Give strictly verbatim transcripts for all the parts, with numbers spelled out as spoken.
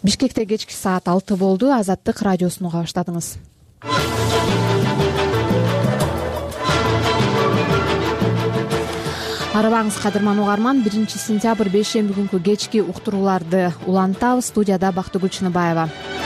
Бишкекте кечки саат алты болду. Азаттык радиосун уга баштадыңыз. Арабаңыз кадырман угарман, биринчи сентябрь бейшемби күнкү кечки уктурууларды улантабыз. Студияда Бактыгүл Чыныбаева.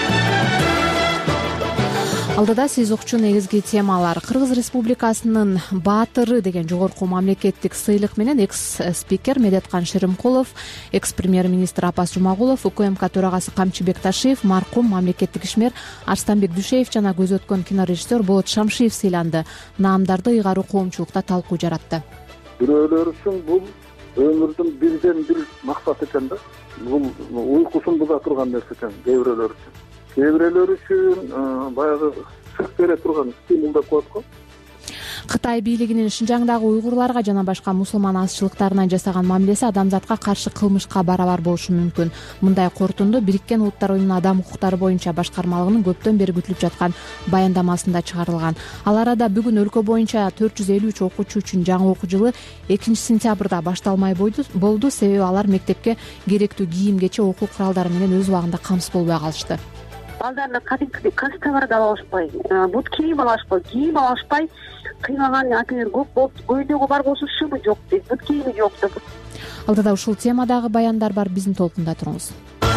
Алдыда сиз укчу негизги темалар. Кыргыз Республикасынын баатыры деген жогорку мамлекеттик сыйлык менен экс-спикер Медеткан Шеримкулов, экс-премьер-министр Апас Жумагулов, УКМК төрагасы Камчыбек Ташиев, маркум мамлекеттик ишмер Арстанбек Дүйшеев жана көз өткөн кинорежиссер Болот Шамшиев сыйланды. Наамдарды ыйгаруу коомчулукта талкуу жаратты. Бирөөлөр үчүн бул өмүрдүн бирден бир максаты экен да. Бул уйкусун буза турган нерсе экен кээ бирөөлөр үчүн. Кээ бирөөлөр үчүн баягы сүт бере турган стимул деп коет го. Кытай бийлигинин Шинжаңдагы уйгурларга жана башка мусулман азчылыктарына жасаган мамилеси адамзатка каршы кылмышка барабар болушу мүмкүн. Мындай корутунду Бириккен Улуттар Уюмунун адам укуктары боюнча башкармалыгынын көптөн бери күтүлүп жаткан баяндамасында чыгарылган. Ал арада бүгүн өлкө боюнча төрт жүз элүү үч окуучу үчүн жаңы окуу жылы экинчи сентябрда башталмай болду. Себеби алар мектепке керектүү кийим-кече, окуу куралдары менен өз убагында камсыз болбой калышты. Балдарына кадимки костюмдар да алышпай, бут кийим алышпай, кийим алышпай кыйнаган акелер көп болуп, көйнөгү бар болсо шымы жок дейт, бут кийими жок деп. Алдыда ушул темадагы баяндар бар, биздин толкунда туруңуз.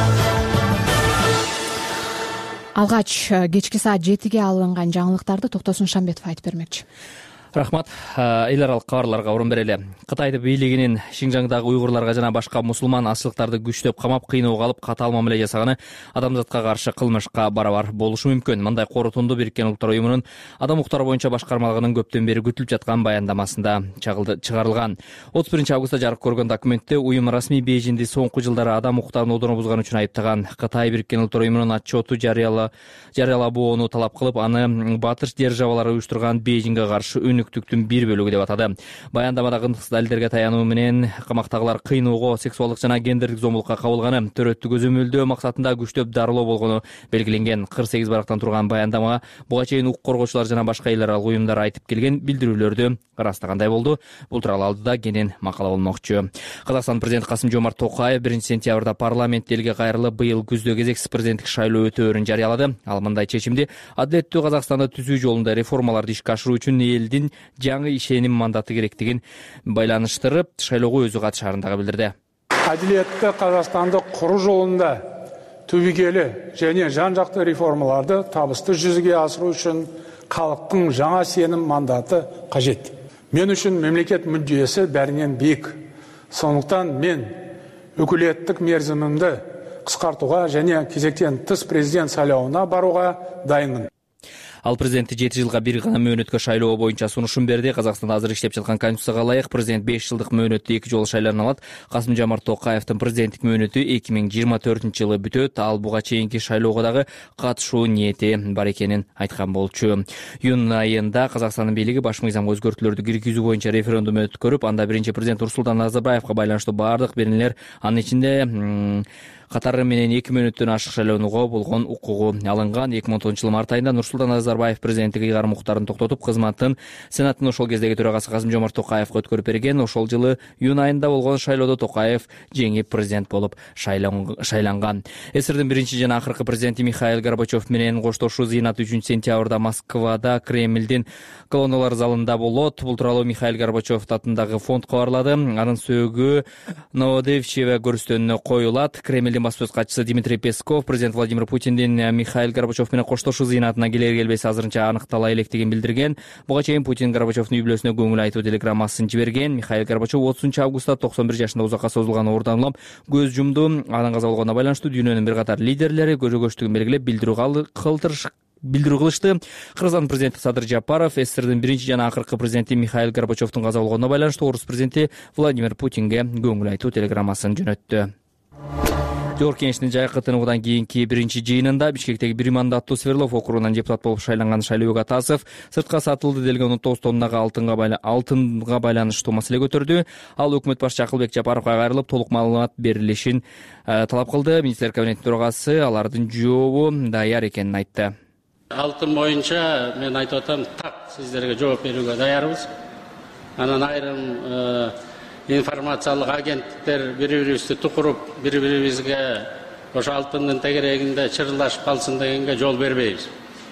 Алгач кечки саат жетиге алынган жаңылыктарды Токтосун Шамбетов айтып бермекчи. Рахмат. Эл аралык кабарларга орун берели. Кытай бийлигинин Шинжаңдагы уйгурларга жана башка мусулман азчылыктарды күчтөп камап, кыйноого алып, катаал мамиле жасаганы адамзатка каршы кылмышка барабар болушу мүмкүн. Мындай корутунду Бириккен Улуттар Уюмунун адам укуктары боюнча башкармалыгынын көптөн бери күтүлүп жаткан баяндамасында чыгарылган. отуз биринчи августта жарык көргөн документте уюм расмий Бейжинди соңку жылдары адам укуктарын одоно бузган үчүн айыптаган. Кытай Бириккен Улуттар Уюмунун отчету жарыялабоону талап кылып, аны батыш державалары уюштурган Бейжинге каршы өнүктүктүн бир бөлүгү деп атады. Баяндамада кындыксыз далилдерге таянуу менен камактагылар кыйноого, сексуалдык жана гендердик зомбулукка кабылганы, төрөттү көзөмөлдөө максатында күчтөп дарылоо болгону белгиленген. кырк сегиз барактан турган баяндамага буга чейин укук коргоочулар жана башка эл аралык уюмдар айтып келген билдирүүлөрдү ырастагандай болду. Бул тууралуу алдыда кенен макала болмокчу. Казакстан президенти Касым-Жомарт Токаев биринчи сентябрда парламент элге кайрылып, быйыл күздө кезексиз президенттик шайлоо өтөөрүн жарыялады. Ал мындай чечимди адилеттүү Казакстанды түзүү жолунда реформаларды ишке ашыруу үчүн элдин жаңы ишеним мандаты керектигин байланыштырып, шайлоого өзү катышаарындагы билдирди. Адилеттүү Казакстанды куруу жолунда түбөгелүү және жан-жакты реформаларды табысты жүзүгө асыруу үчүн халыктын жаңа сеним мандаты кажет. Мен үчүн мемлекет мүддеси бәрінен бийик. Сондықтан мен өкүлеттик мерзимимди кыскартууга және кезектен тыс президент сайлауына барууга дайынмын. Ал президенти жети жылга бир гана мөөнөткө шайлоо боюнча сунушун берди. Казакстанда азыр иштеп жаткан конституцияга ылайык президент беш жылдык мөөнөттү эки жолу шайлана алат. Касым-Жомарт Токаевдин президенттик мөөнөтү эки миң жыйырма төртүнчү жылы бүтөт. Ал буга чейинки шайлоого дагы катышуу ниети бар экенин айткан болчу. Июнь айында Казакстандын бийлиги баш мыйзамга өзгөртүүлөрдү киргизүү боюнча референдум өткөрүп, анда биринчи президент Нурсултан Назарбаевга байланыштуу бардык беренелер, анын ичинде катары менен эки мөөнөттөн ашык шайлоонуга болгон укугу алынган. эки миң он тогузунчу жылы март айында Нурсултан Назарбаев президенттик ыйгарым укуктарын токтотуп, кызматын Сенаттын ошол кездеги төрагасы Касым-Жомарт Токаевга өткөрүп берген. Ошол жылы июнь айында болгон шайлоодо Токаев жеңип президент болуп шайланган. СССРдин биринчи жана акыркы президенти Михаил Горбачев менен коштошуу зыйнат үчүнчү сентябрда Москвада Кремлдин колонналар залында болот. Бул тууралуу Михаил Горбачев атындагы фонд кабарлады. Анын сөөгү Новодевичье көрүстөнүнө коюлат. Кремлдин баспасөз катчысы Дмитрий Песков президент Владимир Путиндин Михаил Горбачев менен коштошуу зыйнатына келер келбеси азырынча аныктала электигин билдирген. Буга чейин Путин Горбачевдун үй бүлөсүнө көңүл айтуу телеграммасын жиберген. Михаил Горбачев отузунчу августта токсон бир жашында узакка созулган оорудан улам көз жумду. Анын каза болгонуна байланыштуу дүйнөнүн бир катар лидерлери көжөгөчтүгүн белгилеп билдирүү кылдырышты. билдирүү кылышты. Кыргызстан президенти Садыр Жапаров СССРдин биринчи жана акыркы президенти Михаил Горбачевдун каза болгонуна байланыштуу орус президенти Владимир Путинге көңүл айтуу телеграммасын жөнөттү. Жогорку Кеңештин жайкы тынугудан кийинки биринчи жыйынында Бишкектеги бир мандаттуу Свердлов округунан депутат болуп шайланган Шайлообек Атасов сыртка сатылды делген он тогуз тоннага алтынга алтынга байланыштуу маселе көтөрдү. Ал өкмөт башчы Акылбек Жапаровго кайрылып, толук маалымат берилишин талап кылды. Министрлер кабинетинин төрагасы алардын жообу даяр экенин айтты. Алтын боюнча мен айтып атам, так сиздерге жооп берүүгө даярбыз. Анан айрым информациялык агенттиктер бири-бирибизди тукуруп, бири-бирибизге ошо алтындын тегерегинде чырылдашып калсын дегенге жол бербейбиз.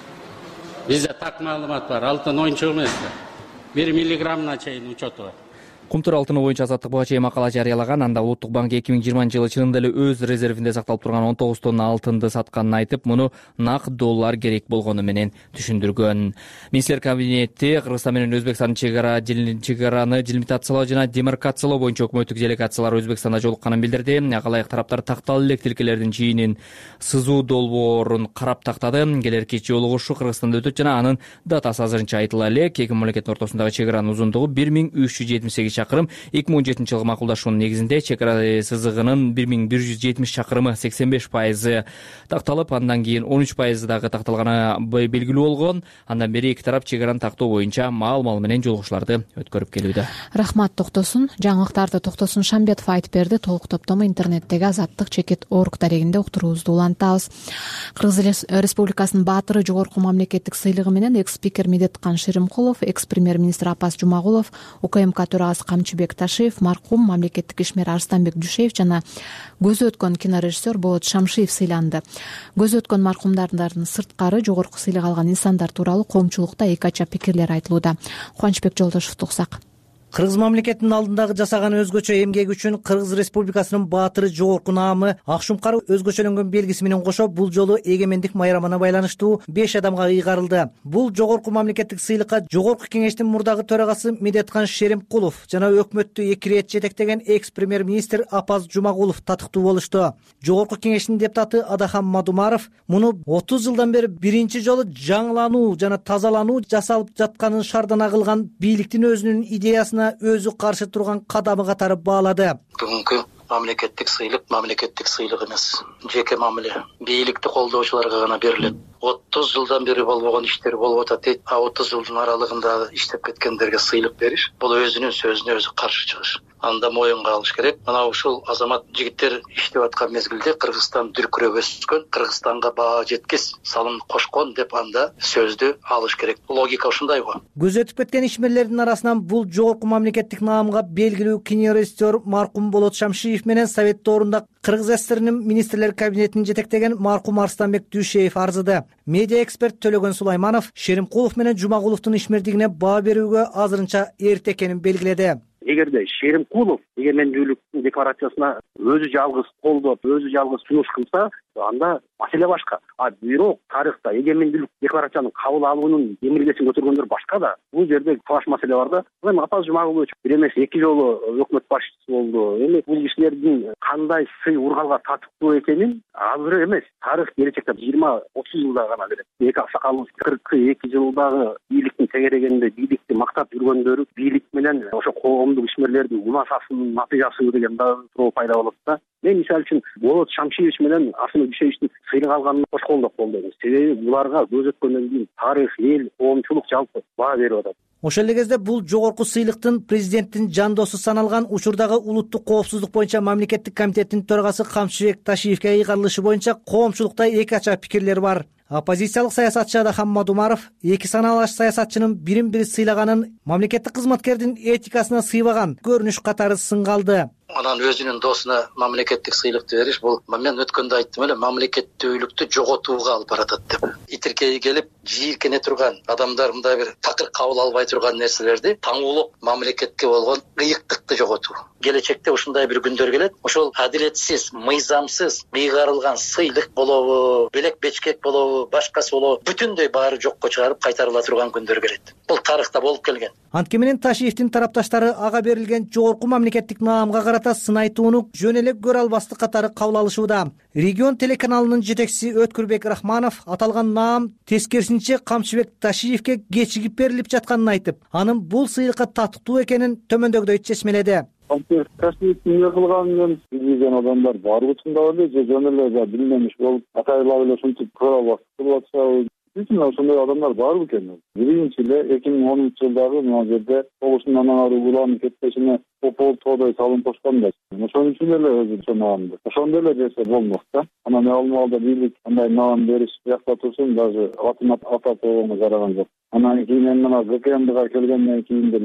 Бизде так маалымат бар, алтын оюнчук эмес да. бир миллиграммына чейин учету бар. Кумтур алтыны боюнча Азаттык буга чейин макала жарыялаган. Анда Улуттук банк эки миң жыйырманчы жылы чынында эле өз резервинде сакталып турган он тогуз тонна алтынды сатканын айтып, муну нак доллар керек болгону менен түшүндүргөн. Министрлер кабинети Кыргызстан менен Өзбекстандын чегара чегараны делимитациялоо жана демаркациялоо боюнча өкмөттүк делегациялар Өзбекстанда жолукканын билдирди. Акалайык тараптар такталуу элек тилкелердин чийинин сызуу долбоорун карап тактады. Келерки жолугушуу Кыргызстанда өтөт жана анын датасы азырынча айтыла элек. Эки мамлекеттин ортосундагы чегаранын узундугу бир миң үч жүз жетимиш сегиз чакырым. эки миң он жетинчи жылы макулдашуунун негизинде чекара сызыгынын бир миң бир жүз жетимиш чакырымы сексен беш пайызы такталып, андан кийин он үч пайызы дагы такталганы белгилүү болгон. Андан бери эки тарап чегараны тактоо боюнча маал-мал менен жолугушууларды өткөрүп келүүдө. Рахмат, токтосун. Жаңылыктарды Токтосун Шамбетов айтып берди. Толук топтому интернеттеги азаттык чекит орг дарегинде уктуруубузду улантабыз. Кыргыз Республикасынын баатыры жогорку мамлекеттик сыйлыгы менен экс-спикер Медеткан Шеримкулов, экс-премьер-министр Апас Жумагулов, УКМК төрагасы Камчыбек Ташиев, маркум мамлекеттик ишмер Арстанбек Дюшеев жана көзү өткөн кинорежиссер Болот Шамшиев сыйланды. Көзү өткөн маркумдардын сырткары жогорку сыйлык алган инсандар тууралуу коомчулукта эки ача пикирлер айтылууда. Кубанычбек Жолдошевду уксак. Кыргыз мамлекетинин алдындагы жасаган өзгөчө эмгеги үчүн Кыргыз Республикасынын баатыры жогорку наамы Акшумкар өзгөчөлөнгөн белгиси менен кошо бул жолу эгемендик майрамына байланыштуу беш адамга ыйгарылды. Бул жогорку мамлекеттик сыйлыкка жогорку кеңештин мурдагы төрагасы Медеткан Шеримкулов жана өкмөттү эки ирет жетектеген экс-премьер-министр Апас Жумагулов татыктуу болушту. Жогорку кеңештин депутаты Адахан Мадумаров муну отуз жылдан бери биринчи жолу жаңылануу жана тазалануу жасалып жатканын шардана кылган бийликтин өзүнүн идеясына өзү каршы турган кадамы катары баалады. Бүгүнкү мамлекеттик сыйлык мамлекеттик сыйлык эмес, жеке мамиле. Бийликти колдоочуларга гана берилет. отуз жылдан бери болбогон иштер болуп атат дейт. А отуз жылдын аралыгында иштеп кеткендерге сыйлык бериш бул өзүнүн сөзүнө өзү каршы чыгыш. Анда моюнга алыш керек. Мына ушул азамат жигиттер иштеп аткан мезгилде Кыргызстан дүркүрөп өскөн, Кыргызстанга баа жеткис, салым кошкон деп анда сөздү алыш керек. Логика ушундай го. Көзү өтүп кеткен ишмерлердин арасынан бул жогорку мамлекеттик наамга белгилүү кинорежиссер маркум Болот Шамшиев менен Совет доорунда Кыргыз СССРнин министрлер кабинетин жетектеген маркум Арстанбек Дюшеев арзыды. Медиа эксперт Төлөгөн Сулайманов Шеримкулов менен Жумагуловдун ишмердигине баа берүүгө азырынча эрте экенин белгиледи. Эгерде Шеримкулов эгемендүүлүктүн декларациясына өзү жалгыз колдоп, өзү жалгыз сунуш кылса, анда маселе башка. А бирок тарыхта эгемендүүлүк декларацияны кабыл алуунун эмилгесин көтөргөндөр башка да. Бул жерде талаш маселе бар да. Эми Апас Жумагулович бир эмес эки жолу өкмөт башчысы болду. Эми бул кишилердин кандай сый ургалга татыктуу экенин азыр эмес, тарых келечекте жыйырма отуз жылда гана берет. Эки аксакалыбыз кырк эки жылдагы бийликтин тегерегинде бийликти мактап жүргөндөрү бийлик менен ошо коомдук ишмерлердин унасасынын натыйжасы деген да суроо пайда болот да. Мен мисалы үчүн Болот Шамшиевич менен Арстанбек Дюшеевичтин сыйлык алганын кош колдоп колдойм. Себеби буларга көз өткөндөн кийин тарых, эл, коомчулук жалпы баа берип атат. Ошол эле кезде бул жогорку сыйлыктын президенттин жандосу саналган учурдагы улуттук коопсуздук боюнча мамлекеттик комитеттин төрагасы Камчыбек Ташиевке ыйгарылышы боюнча коомчулукта эки ача пикирлер бар. Оппозициялык саясатчы Адахан Мадумаров эки саналаш саясатчынын бирин бири сыйлаганын мамлекеттик кызматкердин этикасына сыйбаган көрүнүш катары сынга алды. Анан өзүнүн досуна мамлекеттик сыйлыкты бериш бул мен өткөндө айттым эле, мамлекеттүүлүктү жоготууга алып баратат деп. Итиркей келип жийиркене турган адамдар мындай бир такыр кабыл албай турган нерселерди таңуулук мамлекетке болгон ыйыктыкты жоготуу. Келечекте ушундай бир күндөр келет. Ошол адилетсиз, мыйзамсыз ыйгарылган сыйлык болобу, белек бечкек болобу, башкасы болобу, бүтүндөй баары жокко чыгарып кайтарыла турган күндөр келет. Бул тарыхта болуп келген. Анткени менен Ташиевдин тарапташтары ага берилген жогорку мамлекеттик наамга карата сын айтууну жөн эле көрө албастык катары кабыл алышууда. Регион телеканалынын жетекчиси Өткүрбек Рахманов аталган наам тескерисинче Камчыбек Ташиевке кечигип берилип жатканын айтып, анын бул сыйлыкка татыктуу экенин төмөндөгүдөй чечмеледи. Камчыбек Ташиевдин эмне кылганын билген адамдар баары чындап эле же жөн эле билмемиш болуп атайлап эле ушинтип көрө албастык кылып атышабы. Bütün ошондой адамдар бар бекен. Биринчи эле эки миң онунчу жылдагы мына жерде тогузунан ары уланып кетпешине попол тоодой салым кошкон да. Ошон үчүн эле өзү чоңамды. Ошондой эле берсе болмок да. Анан алмалда бийлик кандай наам бериш бияқта турсун, даже атын атап койгонго жараган жок. Анан кийин мына ГКМдга келгенден кийин деле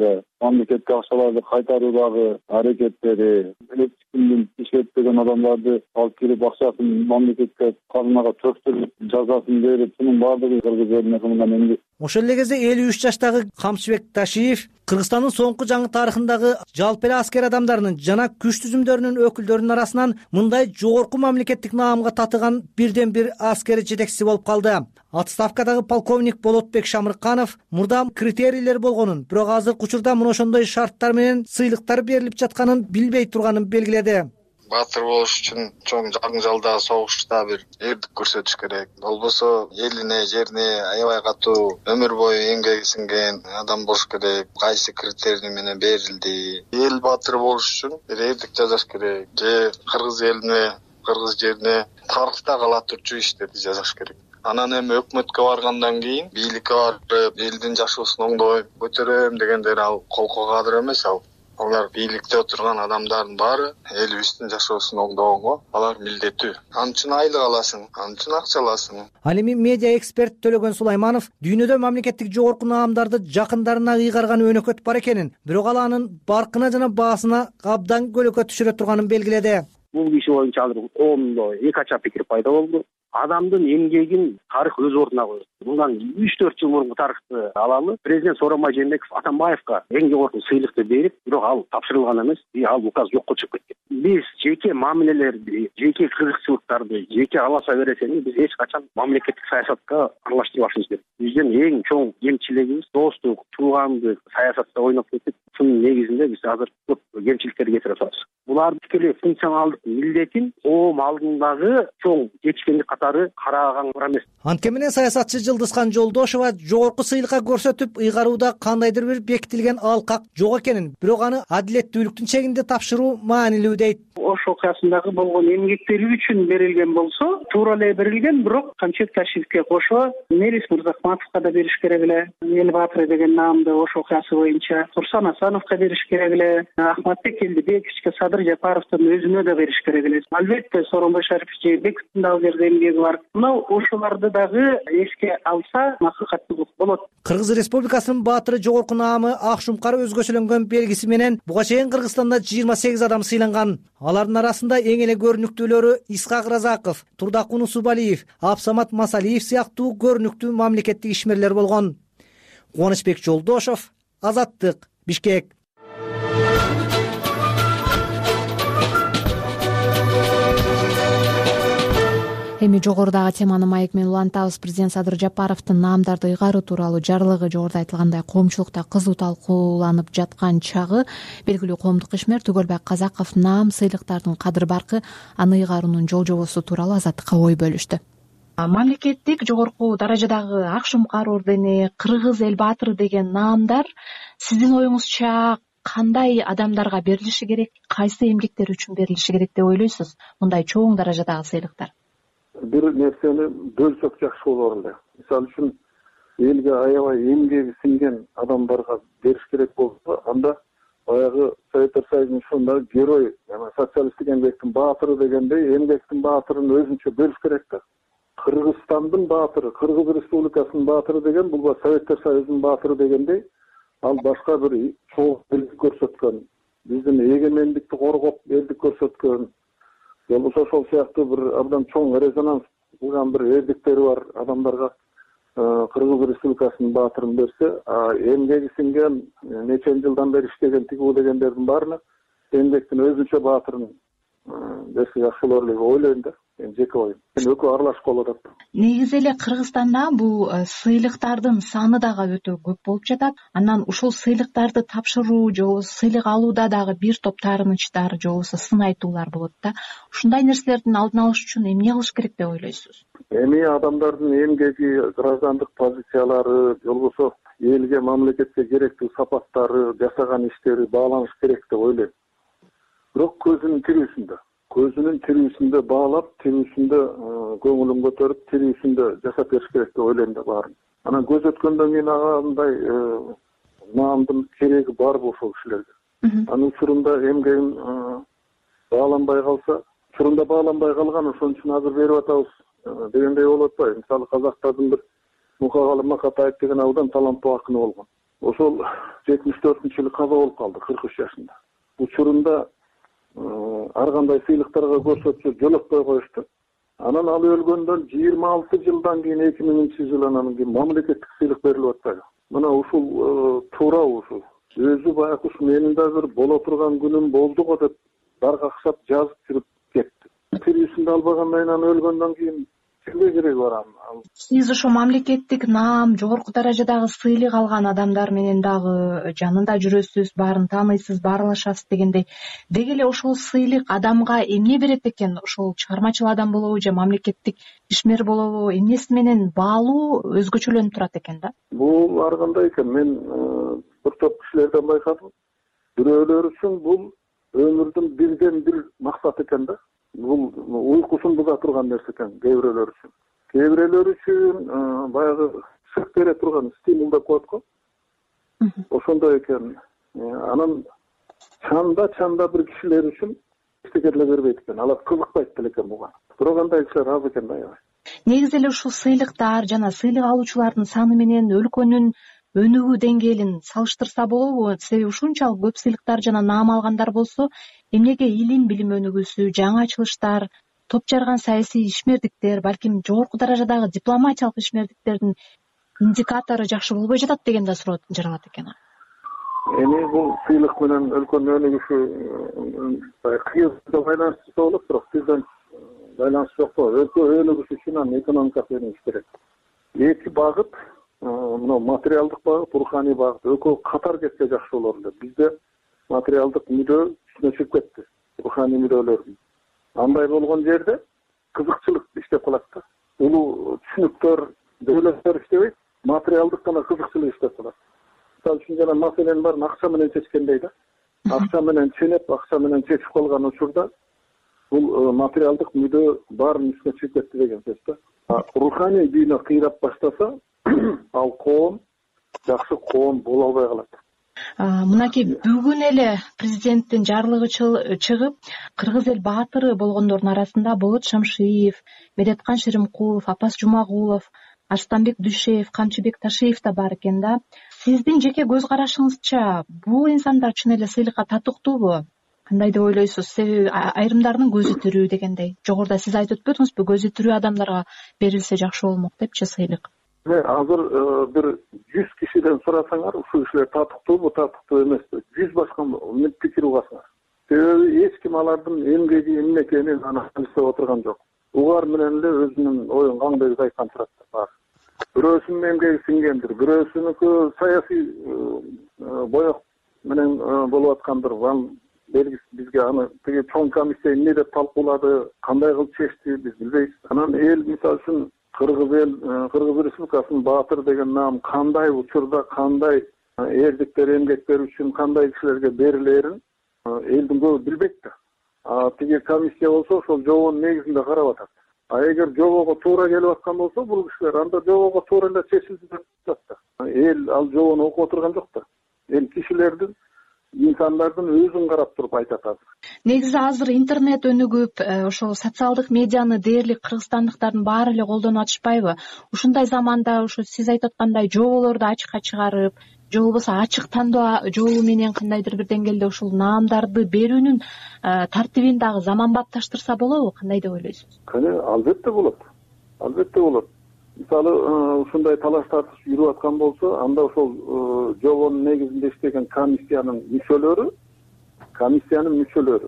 мамлекетке акчаларды кайтаруудагы аракеттери, эч кимдин иштетпеген адамдарды алып келип акчасын мамлекетке, казынага төктүрүп, жазасын берип, мунун баардыгы кыргыз элине кылынган эмгек. Ошол эле кезде элүү үч жаштагы Камчыбек Ташиев Кыргызстандын соңку жаңы тарыхындагы жалпы эле аскер адамдарынын жана күч түзүмдөрүнүн өкүлдөрүнүн арасынан мындай жогорку мамлекеттик наамга татыган бирден бир аскер жетекчиси болуп калды. Отставкадагы полковник Болотбек Шамырканов мурда критерийлер болгонун, бирок азыркы учурда мына ошондой шарттар менен сыйлыктар берилип жатканын билбей турганын белгиледи. Баатыр болуш үчүн чоң жаңжалда, согушта бир эрдик көрсөтүш керек. Болбосо элине, жерине аябай катуу өмүр бою эмгеги сиңген адам болуш керек. Кайсы критерий менен берилди? Эл баатыры болуш үчүн бир эрдик жасаш керек. Же кыргыз элине, кыргыз жерине тарыхта кала турчу иштерди жасаш керек. Анан эми өкмөткө баргандан кийин бийликке барып, элдин жашоосун оңдойм, көтөрөм дегендер ал колго кадыр эмес ал. Алар бийликте отурган адамдардын баары элибиздин жашоосун оңдогонго алар милдеттүү. Ал үчүн айлык аласың, ал үчүн акча аласың. Ал эми медиа эксперт Төлөгөн Сулайманов дүйнөдө мамлекеттик жогорку наамдарды жакындарына ыйгарган өнөкөт бар экенин, бирок ал анын баркына жана баасына абдан көлөкө түшүрө турганын белгиледи. Бул киши боюнча азыр коомдо эки ача пикир пайда болду. Адамдын эмгегин тарых өз ордуна койду. Мындан үч төрт жыл мурунку тарыхты алалы. Президент Сооронбай Жээнбеков Атамбаевка эң жогорку сыйлыкты берип, бирок ал тапшырылган эмес, ал указ жокко чыгып кеткен. Биз жеке мамилелерди, жеке кызыкчылыктарды, жеке аласа бересени биз эч качан мамлекеттик саясатка аралаштырбашыбыз керек. Биздин эң чоң кемчилигибиз достук, туугандык саясатта ойноп кетип, шунун негизинде биз азыр көп кемчиликтерди кетирип атабыз. Булардын тикелей функционалдык милдетин коом алдындагы чоң жетишкендик катары караган эмес. Анткени менен саясатчы Жылдызхан Жолдошова жогорку сыйлыкка көрсөтүп ыйгарууда кандайдыр бир бекитилген алкак жок экенин, бирок аны адилеттүүлүктүн чегинде тапшыруу маанилүү дейт. Ош окуясындагы болгон эмгектери үчүн берилген болсо, туура эле берилген, бирок Камчыбек Ташиевке кошо Мелис Мырзахматовго да бериш керек эле. Эл баатыры деген наамды Ош окуясы боюнча Турсан Асановго бериш керек эле. Ахматбек Элдибековичке, Садыр Жапаровдун өзүнө да бериш керек эле. Албетте Сооронбай Шарипович Жээнбековдун дагы жерде эмгеги бар. Мына ошолорду дагы эске алса максаттуу болот. Кыргыз Республикасынын баатыры жогорку наамы Акшумкар өзгөчөлөнгөн белгиси менен буга чейин Кыргызстанда жыйырма сегиз адам сыйланган. Алардын арасында эң эле көрүнүктүүлөрү Исхак Разаков, Турдакун Усубалиев, Абсамат Масалиев сыяктуу көрүнүктүү мамлекеттик ишмерлер болгон. Кубанычбек Жолдошов, Азаттык, Бишкек. Эми жогорудагы теманы маек менен улантабыз. Президент Садыр Жапаровдун наамдарды ыйгаруу тууралуу жарлыгы жогоруда айтылгандай коомчулукта кызуу талкууланып жаткан чагы белгилүү коомдук ишмер Түгөлбай Казаков наам сыйлыктардын кадыр баркы, аны ыйгаруунун жол жобосу тууралуу Азаттыкка ой бөлүштү. Мамлекеттик жогорку даражадагы Акшумкар ордени, Кыргыз эл баатыры деген наамдар сиздин оюңузча кандай адамдарга берилиши керек, кайсы эмгектер үчүн берилиши керек деп ойлойсуз? Мындай чоң даражадагы сыйлыктар. Бир нерсени бөлсөк жакшы болор эле. Мисалы үчүн элге аябай эмгеги сиңген адамдарга бериш керек болсо, анда баягы Советтер Союзунун ушундай герой, жана социалисттик эмгектин баатыры дегендей эмгектин баатырын өзүнчө бөлүш керек да. Кыргызстандын баатыры, Кыргыз Республикасынын баатыры деген бул Советтер Союзунун баатыры дегендей, ал башка бир чоң элдик көрсөткөн, биздин эгемендикти коргоп элдик көрсөткөн, болбосо ошол сыяктуу бир абдан чоң резонанс кылган бир эрдиктери бар адамдарга Кыргыз Республикасынын баатырын берсе, эмгеги сиңген, нече жылдан бери иштеген тигүү дегендердин баарына эмгектин өзүнчө баатырын берсе жакшы болор эле деп ойлойм да. Жеке оюм. Экөө аралашып болот атат. Негизи эле Кыргызстанда бул сыйлыктардын саны дагы өтө көп болуп жатат. Андан ушул сыйлыктарды тапшыруу же сыйлык алууда дагы бир топ таарынычтар же болбосо сын айтуулар болот да. Ушундай нерселердин алдын алыш үчүн эмне кылыш керек деп ойлойсуз? Эми адамдардын эмгеги, граждандык позициялары, же болбосо элге, мамлекетке керектүү сапаттары, жасаган иштери бааланыш керек деп ойлойм. Бирок көзүнүн тирүүсүндө көзүнүн тирүүсүндө баалап, тирүүсүндө көңүлүн көтөрүп, тирүүсүндө жашап бериш керек деп ойлойм да баарын. Анан көз өткөндөн кийин андай наамдын кереги барбы ошол кишилерге? Анын учурунда эмгегин бааланбай калса, учурунда бааланбай калган, ошон үчүн азыр берип атабыз дегендей болуп атпайбы? Мисалы казактардын бир Мукагалы Макатаев деген абдан таланттуу акыны болгон. ошол жетимиш төртүнчү жылы каза болуп калды кырк үч жашында. Учурунда ар кандай сыйлыктарга көрсөтсө жолотпой коюшту. Анан ал өлгөндөн жыйырма алты жылдан кийин эки миңинчи жылы анан кийин мамлекеттик сыйлык берилип атпайбы. Мына ушул туура ушул. Өзү баягы ушу менин да бир боло турган күнүм болду го деп дар какшап жазып жүрүп кетти. Тирүүсүндө албагандан анан өлгөндөн кийин кимге кереги бар анын? Сиз ошо мамлекеттик наам, жогорку даражадагы сыйлык алган адамдар менен дагы жанында жүрөсүз, баарын тааныйсыз, баарлашасыз дегендей. Деги эле ошол сыйлык адамга эмне берет экен? Ошол чыгармачыл адам болобу же мамлекеттик ишмер болобу? Эмнеси менен баалуу өзгөчөлөнүп турат экен да? Бул ар кандай экен. Мен бир топ кишилерден байкадым. Бирөөлөр үчүн бул өмүрдүн бирден бир максаты экен да. Бул уйкусун буза турган нерсе экен кээ бирөөлөр үчүн. Кээ бирөөлөр үчүн баягы сырт бере турган стимул деп коет го. Ошондой экен. Анан чанда чанда бир кишилер үчүн эчтеке деле бербейт экен. Алар кызыкпайт деле экен буга. Бирок андай кишилер аз экен да. Негизи эле ушул сыйлыктар жана сыйлык алуучулардын саны менен өлкөнүн өнүгүү деңгээлин салыштырса болобу? Себеби ушунчалык көп сыйлыктар жана наам алгандар болсо, эмнеге илим билим өнүгүүсү, жаңы ачылыштар, топ жарган саясий ишмердиктер, балким жогорку даражадагы дипломатиялык ишмердиктердин индикатору жакшы болбой жатат деген да суроо жаралат экен. Эми бул сыйлык менен өлкөнүн өнүгүшү кыйынга байланыштуу болот, бирок бизden байланышы жок го. Өлкө өнүгүш үчүн анын экономикасы өнүгүш керек. Эки багыт, мына материалдык багыт, руханий багыт экөө катар кетсе жакшы болор эле. Бизде материалдык мүдөө үстүнө чыгып кетти, руханий мүдөлөрдүн. Андай болгон жерде кызыкчылык иштеп калат да. Улуу түшүнүктөр, дөөлөттөр иштебейт, материалдык гана кызыкчылык иштеп калат. Мисалы үчүн жана маселени баарын акча менен чечкендей да. Акча менен ченеп, акча менен чечип калган учурда бул материалдык мүдөө баарын үстүнө чыгып кетти деген сөз да. Руханий дүйнө кыйрап баштаса, ал коом жакшы коом боло албай калат. Мынакей бүгүн эле президенттин жарлыгы чыгып, кыргыз эл баатыры болгондордун арасында Болот Шамшиев, Медеткан Шеримкулов, Апас Жумагулов, Арстанбек Дүйшеев, Камчыбек Ташиев да бар экен да. Сиздин жеке көз карашыңызча бул инсандар чын эле сыйлыкка татыктуубу? Кандай деп ойлойсуз? Себеби айрымдардын көзү тирүү дегендей. Жогоруда сиз айтып өтпөдүңүзбү, көзү тирүү адамдарга берилсе жакшы болмок депчи сыйлык. Азыр бир жүз кишиден сурасаңар, ушул кишилер татыктуубу, татыктуу эмеспи? жүз башка пикир угасыңар. Себеби эч ким алардын эмгеги эмне экенин анализдеп отурган жок. Угар менен эле өзүнүн оюн каңдайбыз айткан турат бар. Бирөөсүнүн эмгеги сиңгендир, бирөөсүнүкү саясий боек менен болуп аткандыр. Белгиси бизге аны тиги чоң комиссия эмне деп талкуулады, кандай кылып чечти, биз билбейбиз. Анан эл мисалы үчүн Кыргыз эл, Кыргыз Республикасынын баатыр деген наам кандай учурда, кандай эрдиктер, эмгектер үчүн кандай кишилерге берилерин элдин көбү билбейт да. А тиги комиссия болсо ошол жобонун негизинде карап атат. А эгер жобого туура келип аткан болсо бул кишилер анда жобого туура эле чечилди деп атат да. Эл ал жобону окуп отурган жок да. Эл кишилердин, инсандардын өзүн карап туруп айтат азыр. Негизи азыр интернет өнүгүп, ошол социалдык медианы дээрлик кыргызстандыктардын баары эле колдонуп атышпайбы? Ушундай заманда ушу сиз айтып аткандай жоболорду ачыкка чыгарып, же болбосо ачык тандоо жолу менен кандайдыр бир деңгээлде ушул наамдарды берүүнүн тартибин дагы заманбапташтырса болобу? Кандай деп ойлойсуз? Кане, албетте болот. Албетте болот. Мисалы, ушундай талаш тартыш жүрүп аткан болсо, анда ошол жобонун негизинде иштеген комиссиянын мүчөлөрү, комиссиянын мүчөлөрү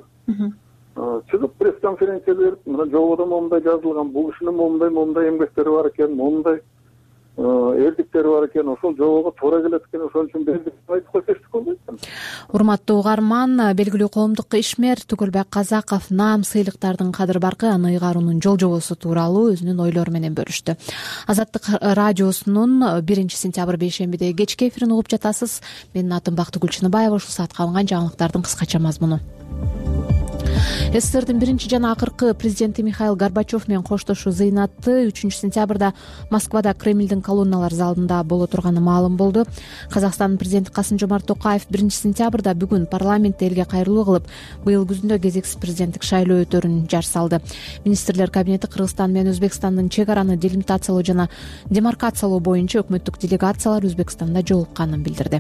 чыгып пресс-конференция берип, мына жободо момундай жазылган, бул кишинин момундай момундай эмгектери бар экен, момундай эрдиктери бар экен, ошол жобого туура келет экен, ошон үчүн бердик айтып койсо эч болбойт. Урматтуу угарман, белгилүү коомдук ишмер Түгөлбек Казаков наам сыйлыктардын кадыр баркы, аны ыйгаруунун жол жобосу тууралуу өзүнүн ойлору менен бөлүштү. Азаттык радиосунун биринчи сентябрь бейшембиде кечки эфирин угуп жатасыз. Менин атым Бактыгүл Чыныбаева. Ушул саатка алынган жаңылыктардын кыскача мазмуну. СССРдин биринчи жана акыркы президенти Михаил Горбачев менен коштошуу зыйнаты үчүнчү сентябрда Москвада Кремлдин колонналар залында боло турганы маалым болду. Казакстандын президенти Касым-Жомарт Токаев биринчи сентябрда бүгүн парламентте элге кайрылуу кылып, быйыл күзүндө кезексиз президенттик шайлоо өтөрүн жар салды. Министрлер кабинети Кыргызстан менен Өзбекстандын чек араны делимитациялоо жана демаркациялоо боюнча өкмөттүк делегациялар Өзбекстанда жолукканын билдирди.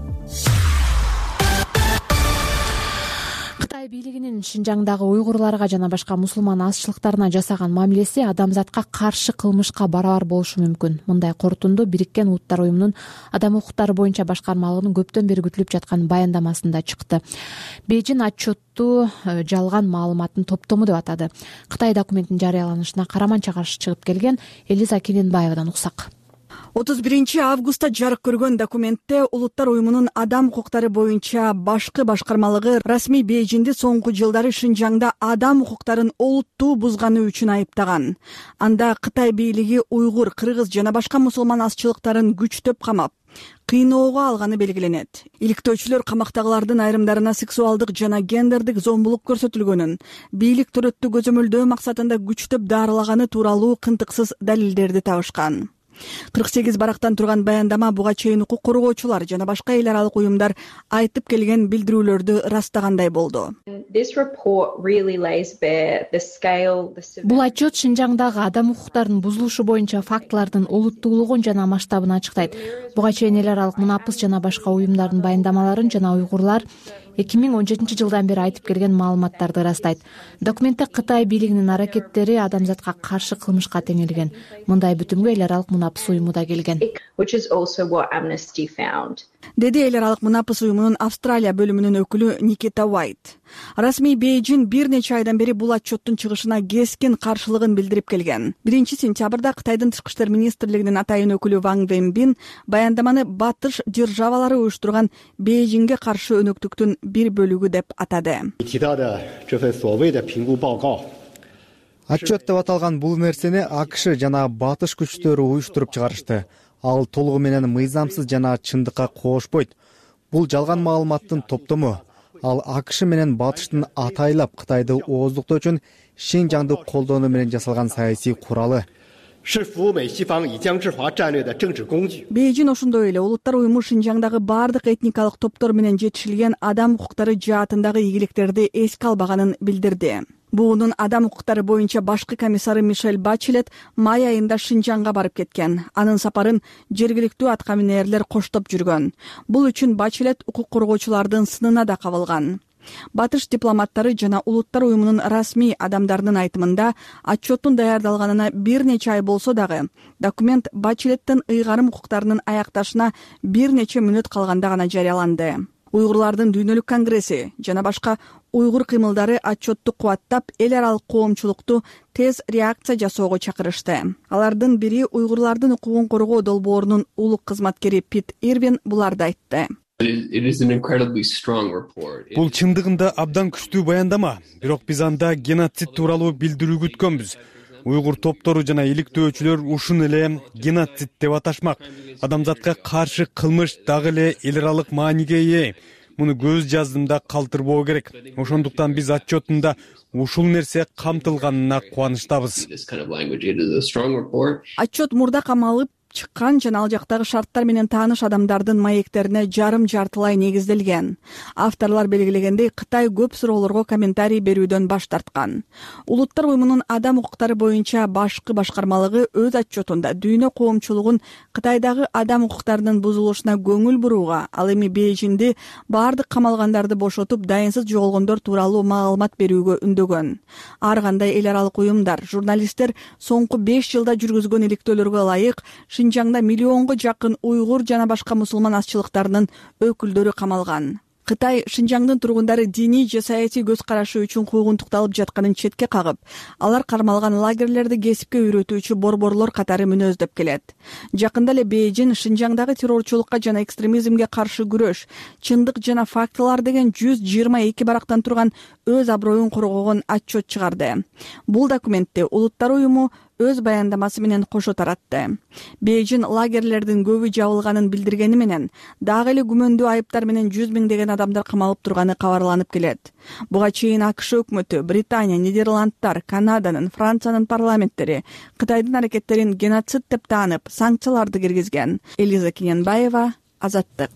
Кытай бийлигинин Шинжаңдагы уйгурларга жана башка мусулман азчылыктарына жасаган мамилеси адамзатка каршы кылмышка барабар болушу мүмкүн. Мындай корутунду Бириккен Улуттар уюмунун адам укуктары боюнча башкармалыгынын көптөн бери күтүлүп жаткан баяндамасында чыкты. Бейжин отчетту жалган маалыматтын топтому деп атады. Кытай документтин жарыяланышына караманча каршы чыгып келген Элиза Кененбаевадан уксак. отуз биринчи августта жарык көргөн документте Улуттар уюмунун адам укуктары боюнча башкы башкармалыгы расмий Бейжинди соңку жылдары Шинжаңда адам укуктарын олуттуу бузганы үчүн айыптаган. Анда Кытай бийлиги уйгур, кыргыз жана башка мусулман азчылыктарын күчтөп камап, кыйноого алганы белгиленет. Иликтөөчүлөр камактагылардын айрымдарына сексуалдык жана гендердик зомбулук көрсөтүлгөнүн, бийлик төрөттү көзөмөлдөө максатында күчтөп дарылаганы тууралуу кынтыксыз далилдерди табышкан. кырк сегиз барактан турган баяндама буга чейин укук коргоочулар жана башка эл аралык уюмдар айтып келген билдирүүлөрдү ырастагандай болду. Бул отчет Шинжаңдагы адам укуктарынын бузулушу боюнча фактылардын олуттуулугун жана масштабын ачыктайт. Буга чейин эл аралык мунапыс жана башка уюмдардын баяндамаларын жана уйгурлар эки миң он жетинчи жылдан бери айтып келген маалыматтарды ырастайт. Документте Кытай бийлигинин аракеттери адамзатка каршы кылмышка теңелген. Мындай бүтүмгө эл аралык мунапыс уюму да келген. Деди эл аралык мунапыс уюмунун Австралия бөлүмүнүн өкүлү Никита Уайт. Расмий Бейжин бир нече айдан бери бул отчеттун чыгышына кескин каршылыгын билдирип келген. биринчи сентябрда Кытайдын тышкы иштер министрлигинин атайын өкүлү Ван Венбин баяндаманы батыш державалары уюштурган Бейжинге каршы өнөктүктүн бир бөлүгү деп атады. Отчет деп аталган бул нерсени АКШ жана батыш күчтөрү уюштуруп чыгарышты. Ал толугу менен мыйзамсыз жана чындыкка коошпойт. Бул жалган маалыматтын топтому. Ал АКШ менен батыштын атайлап Кытайды ооздуктоо үчүн Шинжаңды колдонуу менен жасалган саясий куралы. Бейжин ошондой эле Улуттар уюму Шинжаңдагы бардык этникалык топтор менен жетишилген адам укуктары жаатындагы ийгиликтерди эске албаганын билдирди. Буунун адам укуктары боюнча башкы комиссары Мишель Бачелет май айында Шинжаңга барып кеткен. Анын сапарын жергиликтүү аткаминерлер коштоп жүргөн. Бул үчүн Бачелет укук коргоочулардын сынына да кабылган. Батыш дипломаттары жана Улуттар уюмунун расмий адамдарынын айтымында отчеттун даярдалганына бир нече ай болсо дагы документ Бачелеттин ыйгарым укуктарынын аякташына бир нече мүнөт калганда гана жарыяланды. Уйгурлардын дүйнөлүк конгресси жана башка уйгур кыймылдары отчетту кубаттап, эл аралык коомчулукту тез реакция жасоого чакырышты. Алардын бири уйгурлардын укугун коргоо долбоорунун улук кызматкери Пит Ирвин буларды айтты. Бул чындыгында абдан күчтүү баяндама, бирок биз анда геноцид тууралуу билдирүү күткөнбүз. Уйгур топтору жана иликтөөчүлөр ушун эле геноцид деп аташмак. Адамзатка каршы кылмыш дагы эле эл аралык мааниге ээ. Муну көз жаздымда калтырбоо керек. Ошондуктан биз отчетунда ушул нерсе камтылганына кубанычтабыз. Отчет мурда камалып чыккан жана ал жактагы шарттар менен тааныш адамдардын маектерине жарым жартылай негизделген. Авторлор белгилегендей, Кытай көп суроолорго комментарий берүүдөн баш тарткан. Улуттар уюмунун адам укуктары боюнча башкы башкармалыгы өз отчетунда дүйнө коомчулугун Кытайдагы адам укуктарынын бузулушуна көңүл бурууга, ал эми Бейжинди бардык камалгандарды бошотуп, дайынсыз жоголгондор тууралуу маалымат берүүгө үндөгөн. Ар кандай эл аралык уюмдар, журналисттер соңку беш жылда жүргүзгөн иликтөөлөргө ылайык Шинжаңда миллионго жакын уйгур жана башка мусулман азчылыктарынын өкүлдөрү камалган. Кытай Шинжаңдын тургундары диний же саясий көз карашы үчүн куугунтукталып жатканын четке кагып, алар кармалган лагерлерди кесипке үйрөтүүчү борборлор катары мүнөздөп келет. Жакында эле Бейжин Шинжаңдагы террорчулукка жана экстремизмге каршы күрөш, чындык жана фактылар деген жүз жыйырма эки барактан турган өз аброюн коргогон отчет чыгарды. Бул документте Улуттар уюму өз баяндамасы менен кошо таратты. Бейжин лагерлердин көбү жабылганын билдиргени менен дагы эле күмөндүү айыптар менен жүз миңдеген адамдар камалып турганы кабарланып келет. Буга чейин АКШ өкмөтү, Британия, Нидерландтар, Канаданын, Франциянын парламенттери Кытайдын аракеттерин геноцид деп таанып, санкцияларды киргизген. Элиза Кененбаева, Азаттык.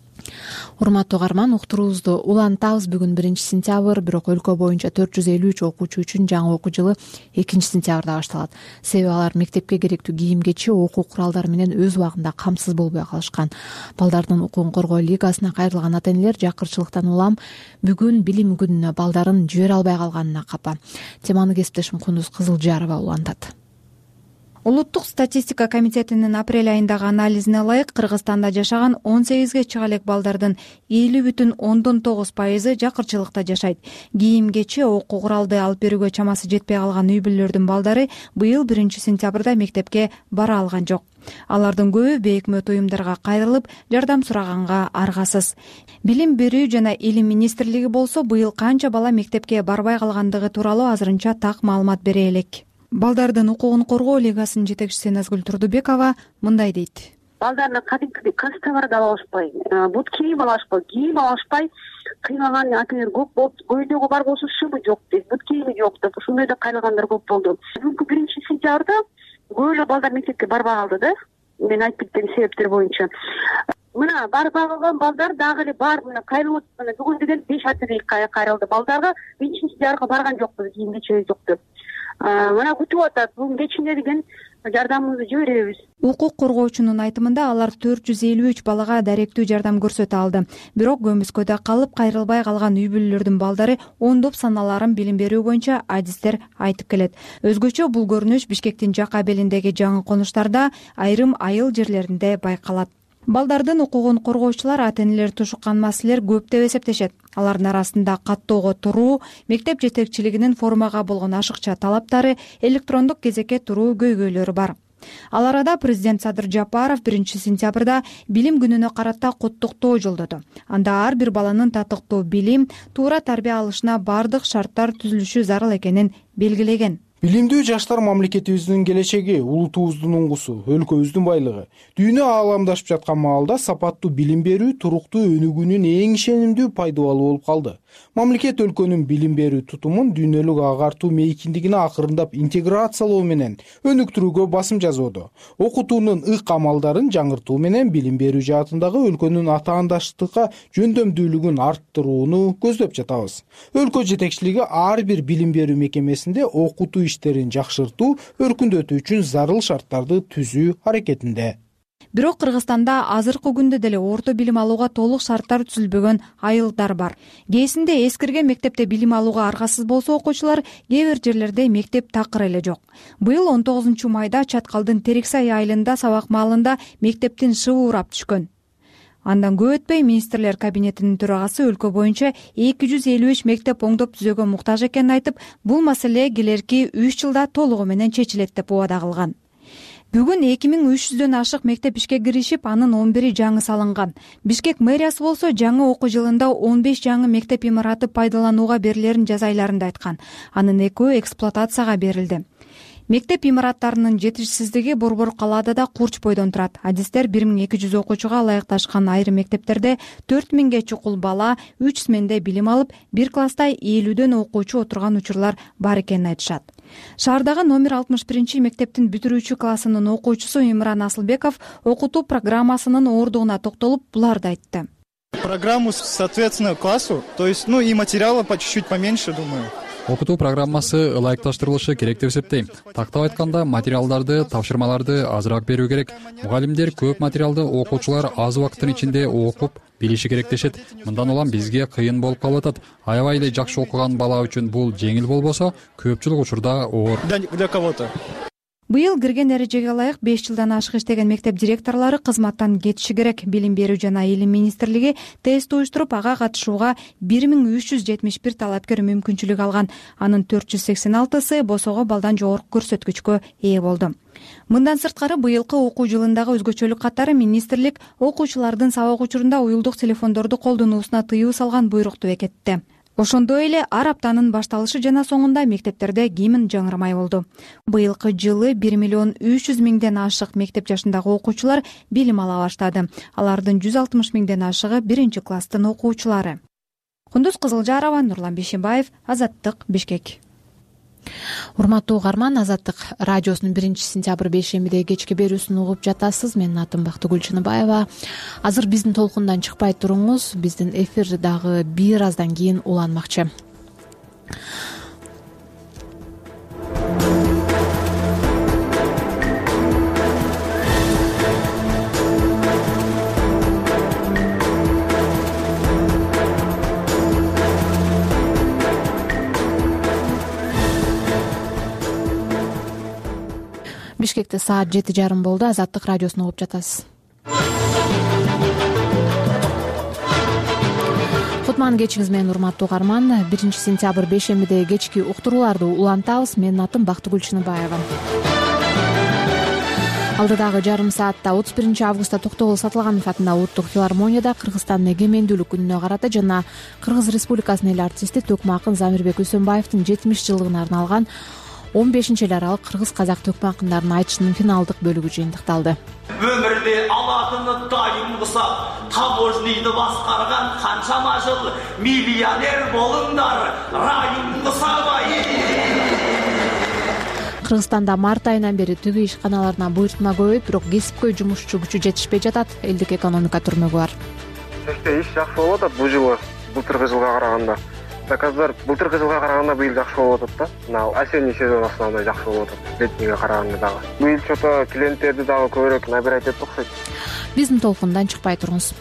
Урматтуу угарман, уктуруубузду улантабыз. Бүгүн биринчи сентябрь, бирок өлкө боюнча төрт жүз элүү үч окуучу үчүн жаңы окуу жылы экинчи сентябрда башталат. Себеби алар мектепке керектүү кийим кечи, окуу куралдары менен өз убагында камсыз болбой калышкан. Балдардын укугун коргоо лигасына кайрылган ата-энелер жакырчылыктан улам бүгүн билим күнүнө балдарын жибере албай калганына капа. Теманы кесиптешим Кундуз Кызылжарова улантат. Улуттук статистика комитетинин апрель айындагы анализине ылайык Кыргызстанда жашаган он сегизге чыга элек балдардын элүү бүтүн ондон тогуз пайызы жакырчылыкта жашайт. Кийим кечи, окуу куралды алып берүүгө чамасы жетпей калган үй бүлөлөрдүн балдары быйыл биринчи сентябрда мектепке бара алган жок. Алардын көбү бейөкмөт уюмдарга кайрылып, жардам сураганга аргасыз. Билим берүү жана илим министрлиги болсо быйыл канча бала мектепке барбай калгандыгы тууралуу азырынча так маалымат бере элек. Балдардын укугун коргоо лигасынын жетекчиси Назгүл Турдубекова мындай дейт. Балдарына кадимкидей костюмдар да алышпай, бут кийим алышпай, кийим алышпай кыйналган ата-энелер көп болуп, көйнөгү бар болсо шымы жок дейт, бут кийими жок деп, ушундай да кайрылгандар көп болду. Бүгүнкү биринчи сентябрда көп эле балдар мектепке барбай калды да. Мен айтып кеткен себептер боюнча. Мына барбай калган балдар дагы эле бар, мына кайрылып, мына бүгүн деген беш ата-эне кайрылды. Балдарга биринчи сентябрга барган жокпуз, кийим кечи жок деп. Мына күтүп атат, бүгүн кечинде деген жардамыбызды жиберебиз. Укук коргоочунун айтымында алар төрт жүз элүү үч балага даректүү жардам көрсөтө алды. Бирок көмүскөдө калып кайрылбай калган үй бүлөлөрдүн балдары ондоп саналарын билим берүү боюнча адистер айтып келет. Өзгөчө бул көрүнүш Бишкектин жак абелиндеги жаңы конуштарда, айрым айыл жерлеринде байкалат. Балдардын укугун коргоочулар ата-энелер тушуккан маселелер көп деп эсептешет. Алардын арасында каттоого туруу, мектеп жетекчилигинин формага болгон ашыкча талаптары, электрондук кезекке туруу көйгөйлөрү бар. Ал арада президент Садыр Жапаров биринчи сентябрда билим күнүнө карата куттуктоо жолдоду. Анда ар бир баланын татыктуу билим, туура тарбия алышына бардык шарттар түзүлүшү зарыл экенин белгилеген. Билимдүү жаштар мамлекетибиздин келечеги, улутубуздун уңгусу, өлкөбүздүн байлыгы. Дүйнө ааламдашып жаткан маалда сапаттуу билим берүү туруктуу өнүгүүнүн эң ишенимдүү пайдалуу болуп калды. Мамлекет өлкөнүн билим берүү тутумун дүйнөлүк агартуу мейкиндигине акырындап интеграциялоо менен өнүктүрүүгө басым жасоодо. Окутуунун ык амалдарын жаңыртуу менен билим берүү жаатындагы өлкөнүн атаандаштыкка жөндөмдүүлүгүн арттырууну көздөп жатабыз. Өлкө жетекчилиги ар бир билим берүү мекемесинде окутуу иштерин жакшыртуу, өркүндөтүү үчүн зарыл шарттарды түзүү аракетинде. Бирок Кыргызстанда азыркы күндө деле орто билим алууга толук шарттар түзүлбөгөн айылдар бар. Кээсинде эскирген мектепте билим алууга аргасыз болсо окуучулар, кээ бир жерлерде мектеп такыр эле жок. Быйыл он тогузунчу майда Чаткалдын Терексай айылында сабак маалында мектептин шыбы урап түшкөн. Андан көп өтпөй министрлер кабинетинин төрагасы өлкө боюнча эки жүз элүү үч мектеп оңдоп түзөөгө муктаж экенин айтып, бул маселе келерки үч жылда толугу менен чечилет деп убада кылган. Бүгүн эки миң үч жүздөн ашык мектеп ишке киришип, анын он бири жаңы салынган. Бишкек мэриясы болсо жаңы окуу жылында он беш жаңы мектеп имараты пайдаланууга берилерин жаз айларында айткан. Анын экөө эксплуатацияга берилди. Мектеп имараттарынын жетишсиздиги Борбор калаада да курч бойдон турат. Адистер бир миң эки жүз окуучуга ылайыкташкан айрым мектептерде төрт миңге чукул бала үч сменде билим алып, бир класста элүүдөн окуучу отурган учурлар бар экенин айтышат. Шаардагы номер алтымыш биринчи мектептин бүтүрүүчү классынын окуучусу Имран Асылбеков окутуу программасынын оордугуна токтолуп, буларды айтты. Программу соответственно классу, то есть, ну и материала по чуть-чуть поменьше, думаю. Окутуу программасы ылайыкташтырылышы керек деп эсептейм. Тактап айтканда, материалдарды, тапшырмаларды азыраак берүү керек. Мугалимдер көп материалды окуучулар аз убакыттын ичинде окуп, билиши керек дешет. Мындан улам бизге кыйын болуп калып атат. Аябай эле жакшы окуган бала үчүн бул жеңил болбосо, көпчүлүк учурда оор. Для кого-то. Быйыл кирген эрежеге ылайык беш жылдан ашык иштеген мектеп директорлору кызматтан кетиши керек. Билим берүү жана илим министрлиги тест уюштуруп, ага катышууга бир миң үч жүз жетимиш бир талапкер мүмкүнчүлүк алган. Анын төрт жүз сексен алтысы босого балдан жогорку көрсөткүчкө ээ болду. Мындан сырткары быйылкы окуу жылындагы өзгөчөлүк катары министрлик окуучулардын сабак учурунда уюлдук телефондорду колдонуусуна тыюу салган буйрукту бекитти. ошондой эле ар аптанын башталышы жана соңунда мектептерде гимн жаңырамай болду. Быйылкы жылы бир миллион үч жүз миңден ашык мектеп жашындагы окуучулар билим ала баштады. Алардын жүз алтымыш миңден ашыгы биринчи класстын окуучулары. Кундуз Кызылжарова, Нурлан Бейшенбаев, Азаттык, Бишкек. Урматтуу угарман, Азаттык радиосунун биринчи сентябрь бейшембидеги кечки берүүсүн угуп жатасыз. Менин атым Бактыгүл Чыныбаева. Азыр биздин толкундан чыкпай туруңуз. Биздин эфир дагы бир аздан кийин уланмакчы. Бишкекте саат жети жарым болду. Азаттык радиосун угуп жатасыз. Кутман кечиңиз менен, урматтуу угарман. биринчи сентябрь бейшембидеги кечки уктурууларды улантабыз. Менин атым Бактыгүл Чыныбаева. Алдыдагы жарым саатта отуз биринчи августта Токтогул Сатылганов атындагы улуттук филармонияда Кыргызстандын эгемендүүлүк күнүнө карата жана Кыргыз Республикасынын эл артисти төкмө акын Замирбек Үсөнбаевдин жетимиш жылдыгына арналган он бешинчи эл аралык кыргыз-казак төкмө акындардын айтышынын финалдык бөлүгү жыйынтыкталды. Өмүрдө алатыны дайым кылсак, таможнийди баскарган канчама жыл миллионер болуңдар, райым кысабай. Кыргызстанда март айынан бери түгү ишканаларына буйртма көбөйүп, бирок кесипкөй жумушчу күчү жетишпей жатат. Элдик экономика түрмөгү бар. Иш жакшы болуп атат бул жылы, былтыркы жылга караганда. Заказдар былтыркы жылга караганда быйыл жакшы болуп атат да. Мына осенний сезон основной жакшы болуп атат. Летнийге караганда дагы. Быйыл чото клиенттерди дагы көбүрөөк набирать этип окшойт. Биздин толкундан чыкпай туруңуз.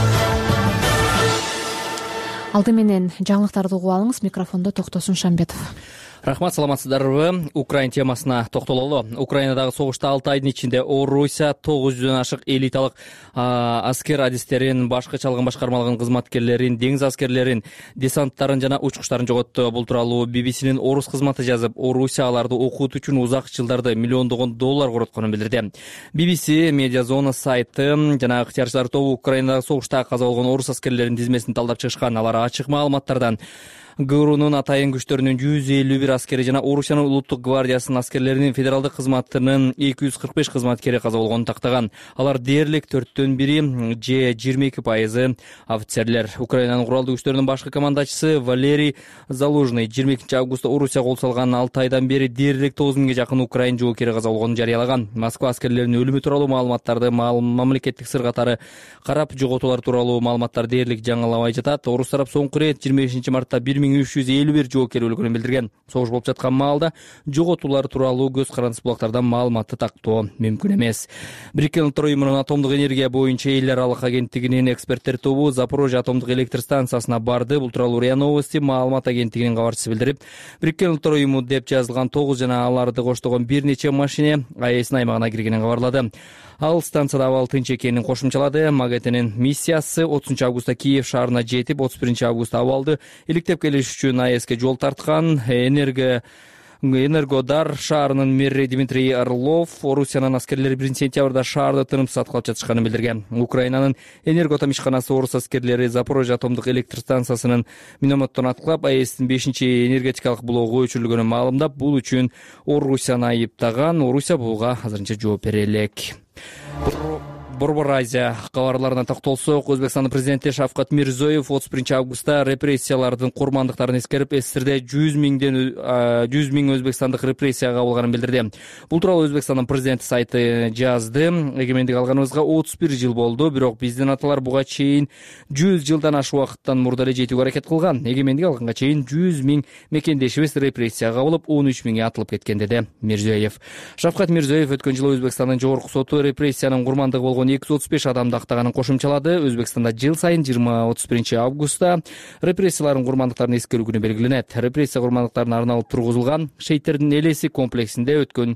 Алды менен жаңылыктарды угуп алыңыз. Микрофондо Токтосун Шамбетов. Рахмат, саламатсыздарбы? Украин темасына токтололу. Украинадагы согушта алты айдын ичинде Орусия тогуз жүздөн ашык элиталык аскер адистерин, башкы чалгын башкармалыгынын кызматкерлерин, деңиз аскерлерин, десанттарын жана учкучтарын жоготту. Бул тууралуу би би синин орус кызматы жазып, Орусия аларды окуутуу үчүн узак жылдарды миллиондогон доллар коротконун билдирди. би би си медиа зона сайты жана ыктыярчылар тобу Украинадагы согушта каза болгон орус аскерлеринин тизмесин талдап чыгышкан. Алар ачык маалыматтардан ГРУнун атайын күчтөрүнүн жүз элүү бир аскери жана Орусиянын улуттук гвардиясынын аскерлеринин федералдык кызматынын эки жүз кырк беш кызматкери каза болгонун тактаган. Алар дээрлик төрттөн бири же жыйырма эки пайызы офицерлер. Украинанын куралдуу күчтөрүнүн башкы командачысы Валерий Залужный жыйырма экинчи августта Орусия кол салган алты айдан бери дээрлик тогуз миңге жакын украин жоокери каза болгонун жарыялаган. Москва аскерлеринин өлүмү тууралуу маалыматтарды мамлекеттик сыр катары карап, жоготуулар тууралуу маалыматтар дээрлик жаңылабай жатат. Орус тарап соңку ирет жыйырма бешинчи мартта бир миң үч жүз элүү бир жоокер өлгөнүн билдирген. Согуш болуп жаткан маалда жоготуулар тууралуу көз карандысыз булактардан маалыматты тактоо мүмкүн эмес. Бириккен Улуттар уюмунун атомдук энергия боюнча эл аралык агенттигинин эксперттер тобу Запорожье атомдук электр станциясына барды. Бул тууралуу РИА Новости маалымат агенттигинин кабарчысы билдирип, Бириккен Улуттар уюму деп жазылган тогуз жана аларды коштогон бир нече машине АЭСтин аймагына киргенин кабарлады. Ал станцияда абал тынч экенин кошумчалады. МАГАТЭнин миссиясы отузунчу августта Киев шаарына жетип, отуз биринчи августта абалды иликтеп келиш үчүн АЭСке жол тарткан. Энерго Энергодар шаарынын мэри Дмитрий Орлов Орусиянын аскерлери биринчи сентябрда шаарды тынымсыз аткылап жатышканын билдирген. Украинанын энергоатом ишканасы орус аскерлери Запорожье атомдук электр станциясынын минометтон аткылап, АЭСтин бешинчи энергетикалык блогу өчүрүлгөнүн маалымдап, бул үчүн Орусияны айыптаган. Орусия буга азырынча жооп бере элек. Борбор Азия кабарларына токтолсок, Өзбекстандын президенти Шавкат Мирзиёев отуз биринчи августта репрессиялардын курмандыктарын эскерип, СССРде жүз миңден жүз миң өзбекстандык репрессияга кабылганын билдирди. Бул тууралуу Өзбекстандын президенти сайты жазды. Эгемендик алганыбызга отуз бир жыл болду, бирок биздин аталар буга чейин жүз жылдан ашык убакыттан мурда эле жетүүгө аракет кылган. Эгемендик алганга чейин жүз миң мекендешибиз репрессияга кабылып, он үч миңи атылып кеткен, деди Мирзиёев. Шавкат Мирзиёев өткөн жылы Өзбекстандын жогорку соту репрессиянын курмандыгы болгон эки жүз отуз беш адамды актаганын кошумчалады. Өзбекстанда жыл сайын жыйырма отуз биринчи августта репрессиялардын курмандыктарын эскерүү күнү белгиленет. Репрессия курмандыктарына арналып тургузулган Шейиттердин элеси комплексинде өткөн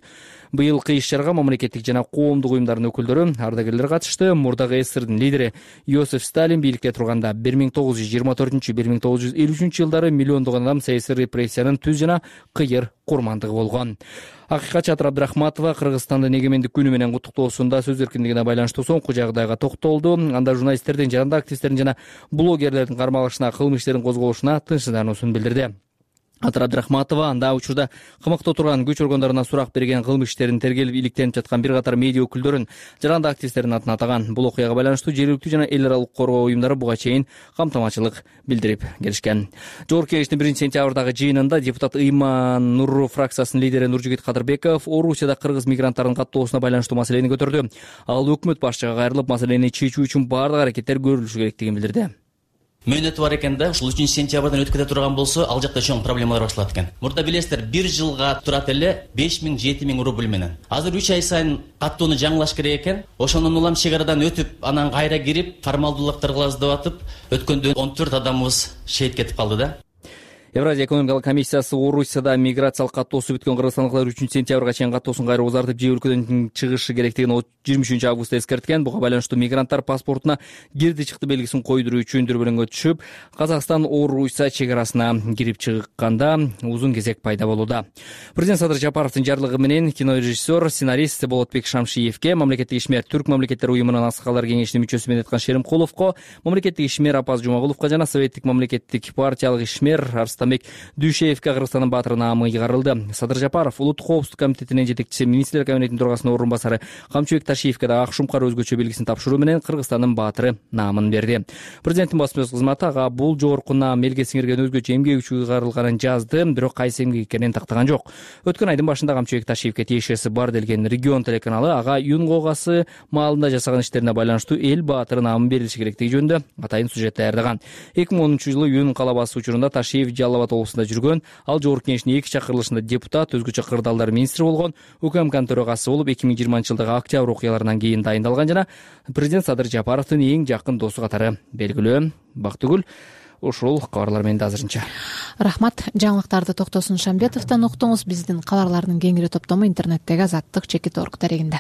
Быйылкы иш чарага мамлекеттик жана коомдук уюмдардын өкүлдөрү, ардагерлер катышты. Мурдагы СССРдин лидери Иосиф Сталин бийликте турганда бир миң тогуз жүз жыйырма төртүнчү — бир миң тогуз жүз элүү үчүнчү жылдары миллиондогон адам саясий репрессиянын түз жана кыйыр курмандыгы болгон. Акыйкатчы Атыр Абдрахматова Кыргызстандын эгемендик күнү менен куттуктоосунда сөз эркиндигине байланыштуу соңку жагдайга токтолду. Анда журналисттердин, жарандык активисттердин жана блогерлердин кармалышына, кылмыш иштерин козголушуна тынчсыздануусун билдирди. Атыр Абдрахматова анда учурда камакта турган күч органдарына сурак берген кылмыш иштерин тергелип иликтенип жаткан бир катар медиа өкүлдөрүн, жарандык активисттердин атын атаган. Бул окуяга байланыштуу жергиликтүү жана эл аралык коргоо уюмдары буга чейин камтамачылык билдирип келишкен. Жогорку Кеңештин биринчи сентябрдагы жыйынында депутат Ыйман Нур фракциясынын лидери Нуржигит Кадырбеков Орусияда кыргыз мигранттарынын каттоосуна байланыштуу маселени көтөрдү. Ал өкмөт башчыга кайрылып, маселени чечүү үчүн баардык аракеттер көрүлүшү керектигин билдирди. Мөөнөтү бар экен да, ушул үчүнчү сентябрдан өткө турган болсо, ал жакта чоң проблемалар башталат экен. Мурда билесиздер, бир жылга турат эле беш миң — жети миң рубль менен. Азыр үч ай сайын каттоону жаңылаш керек экен. Ошондон улам чек арадан өтүп, анан кайра кирип, формалдуулуктар кылабыз деп атып, өткөндө он төрт адамыбыз шейит кетип калды да. Евразия экономикалык комиссиясы Орусияда миграциялык каттоосу бүткөн кыргызстандыктар үчүнчү сентябрга чейин каттоосун кайра узартып, же өлкөдөн чыгышы керектигин жыйырма үчүнчү августта эскерткен. Буга байланыштуу мигранттар паспортуна кирди чыкты белгисин койдуруу үчүн дүрбөлөңгө түшүп, Казакстан Орусия чек арасына кирип чыкканда узун кезек пайда болууда. Президент Садыр Жапаровдун жарлыгы менен кинорежиссер, сценарист Болотбек Шамшиевке, мамлекеттик ишмер Түрк мамлекеттер уюмунун Аскалар кеңешинин мүчөсү Медеткан Шеримкуловго, мамлекеттик ишмер Апаз Жумагуловго жана советтик мамлекеттик партиялык ишмер Арстамбек Дүйшеевке Кыргызстандын баатыры наамы ыйгарылды. Садыр Жапаров Улуттук коопсуздук комитетинин жетекчиси, министрлер кабинетинин төрагасынын орун басары Камчыбек Ташиевке да ак шумкар өзгөчө белгисин тапшыруу менен Кыргызстандын баатыры наамын берди. Президенттин басма сөз кызматы ага бул жогорку наам элге сиңирген өзгөчө эмгек үчүн ыйгарылганын жазды, бирок кайсы эмгек экенин тактаган жок. Өткөн айдын башында Камчыбек Ташиевке тиешеси бар делген Регион телеканалы ага Юнгогасы маалында жасаган иштерине байланыштуу эл баатыры наамын берилиши керектиги жөнүндө атайын сюжет даярдаган. эки миң онунчу жылы Юн калабасы учурунда Ташиев Жалал Абад облусунда жүргөн. Ал жогорку кеңештин эки чакырылышында депутат, өзгөчө кырдаалдар министри болгон, УКМКнын төрагасы болуп, эки миң жыйырманчы жылдагы октябрь окуяларынан кийин дайындалган жана президент Садыр Жапаровдун эң жакын досу катары белгилүү. Бактыгүл, ушул кабарлар менен азырынча. Рахмат. Жаңылыктарды Токтосун Шамбетовдон уктуңуз. Биздин кабарлардын кеңири топтому интернеттеги азаттык чекит орг дарегинде.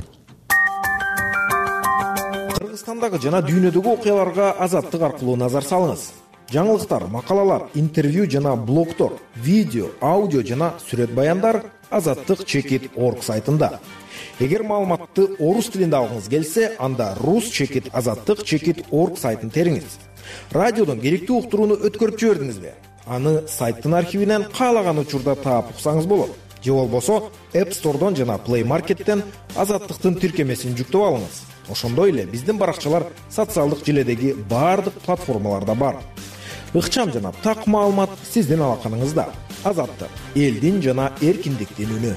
Кыргызстандагы жана дүйнөдөгү окуяларга азаттык аркылуу назар салыңыз. Жаңылыктар, макалалар, интервью жана блогтор, видео, аудио жана сүрөт баяндар азаттык чекит орг сайтында. Эгер маалыматты орус тилинде алгыңыз келсе, анда рус чекит азаттык чекит орг сайтын териңиз. Радиодон керектүү уктурууну өткөрүп жибердиңизби? Аны сайттын архивинен каалаган учурда таап уксаңыз болот. Же болбосо App Store'дон жана Play Market'тен азаттыктын тиркемесин жүктөп алыңыз. Ошондой эле биздин баракчалар социалдык желедеги баардык платформаларда бар. Ыкчам жана так маалымат сиздин алаканыңызда. Азаттык, элдин жана эркиндиктин үнү.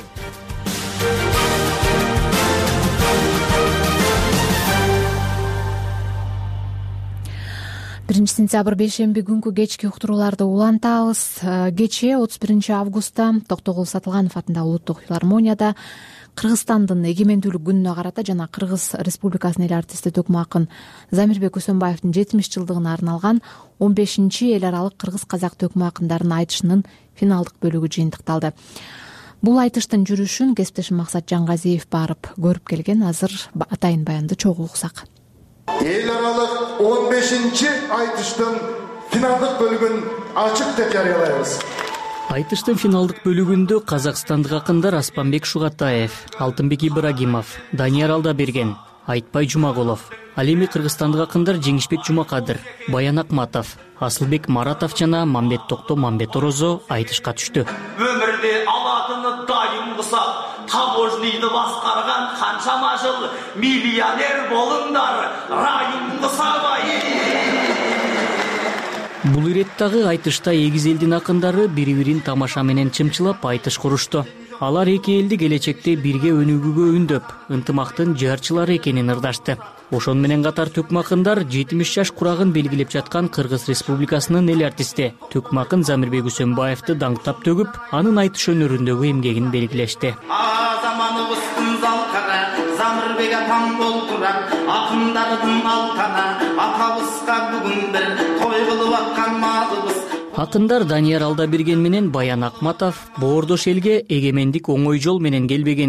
биринчи сентябрь бейшемби күнкү кечки уктурууларды улантабыз. Кечээ отуз биринчи августта Токтогул Сатылганов атындагы улуттук филармонияда Кыргызстандын эгемендүүлүк күнүнө карата жана Кыргыз Республикасынын эл артисти төкмө акын Замирбек Үсөнбаевдин жетимиш жылдыгына арналган он бешинчи эл аралык кыргыз-казак төкмө акындарынын айтышынын финалдык бөлүгү жыйынтыкталды. Бул айтыштын жүрүшүн кесиптешим Максат Жангазиев барып көрүп келген. Азыр атайын баянды чогуу уксак. Эл аралык он бешинчи айтыштын финалдык бөлүгүн ачык деп жарыялайбыз. Айтыштын финалдык бөлүгүндө казакстандык акындар Аспанбек Шугатаев, Алтынбек Ибрагимов, Данияр Алдаберген, Айтбай Жумагулов, ал эми кыргызстандык акындар Жеңишбек Жумакадыр, Баян Акматов, Асылбек Маратов жана Мамбет Токто Мамбет Орозо айтышка түштү. Өмүрдө алатыны дайым кылса, таможнийди баскарган канчама жыл миллионер болуңдар, райым кысабай. Бул иреттагы айтышта эгиз элдин акындары бири-бирин тамаша менен чымчылап айтыш курушту. Алар эки элди келечекте бирге өнүгүүгө үндөп, ынтымактын жарчылары экенин ырдашты. Ошон менен катар төкмө акындар жетимиш жаш курагын белгилеп жаткан Кыргыз Республикасынын эл артисти төкмө акын Замирбек Үсөнбаевди даңктап төгүп, анын айтыш өнөрүндөгү эмгегин белгилешти. Заманыбыздын залкара Замирбек атам болтурат, акындардын алтана, атабызга бүгүн бир той кылып аткан малыбыз. Акындар Данияр Алдаберген менен Баян Акматов боордош элге эгемендик оңой жол менен келбегенин,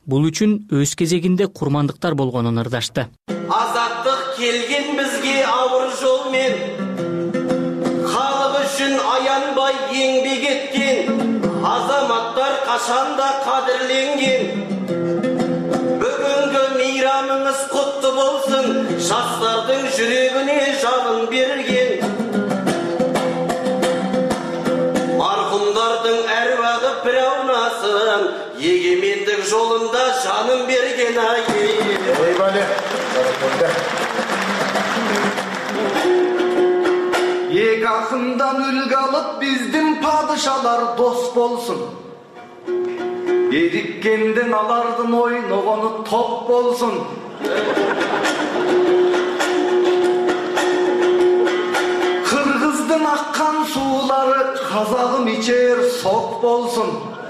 Бул үчүн өз кезегинде курмандыктар болгонун ырдашты. Азаттык келген бизге ауыр жолмен, халық үшін аянбай еңбек еткен, азаматтар қашанда қадірленген. Бүгінгі мейрамыңыз құтты болсын, жастардың жүрегіне жанын берген. Марқұмдардың әруағы бір аунасын, егемендік жолында жанын берген ай. Ек ақындан үлгі алып біздің падышалар дос болсын. Еріккенден алардың ойнағаны топ болсын. Қырғыздың аққан сулары қазағым ичер сок болсын.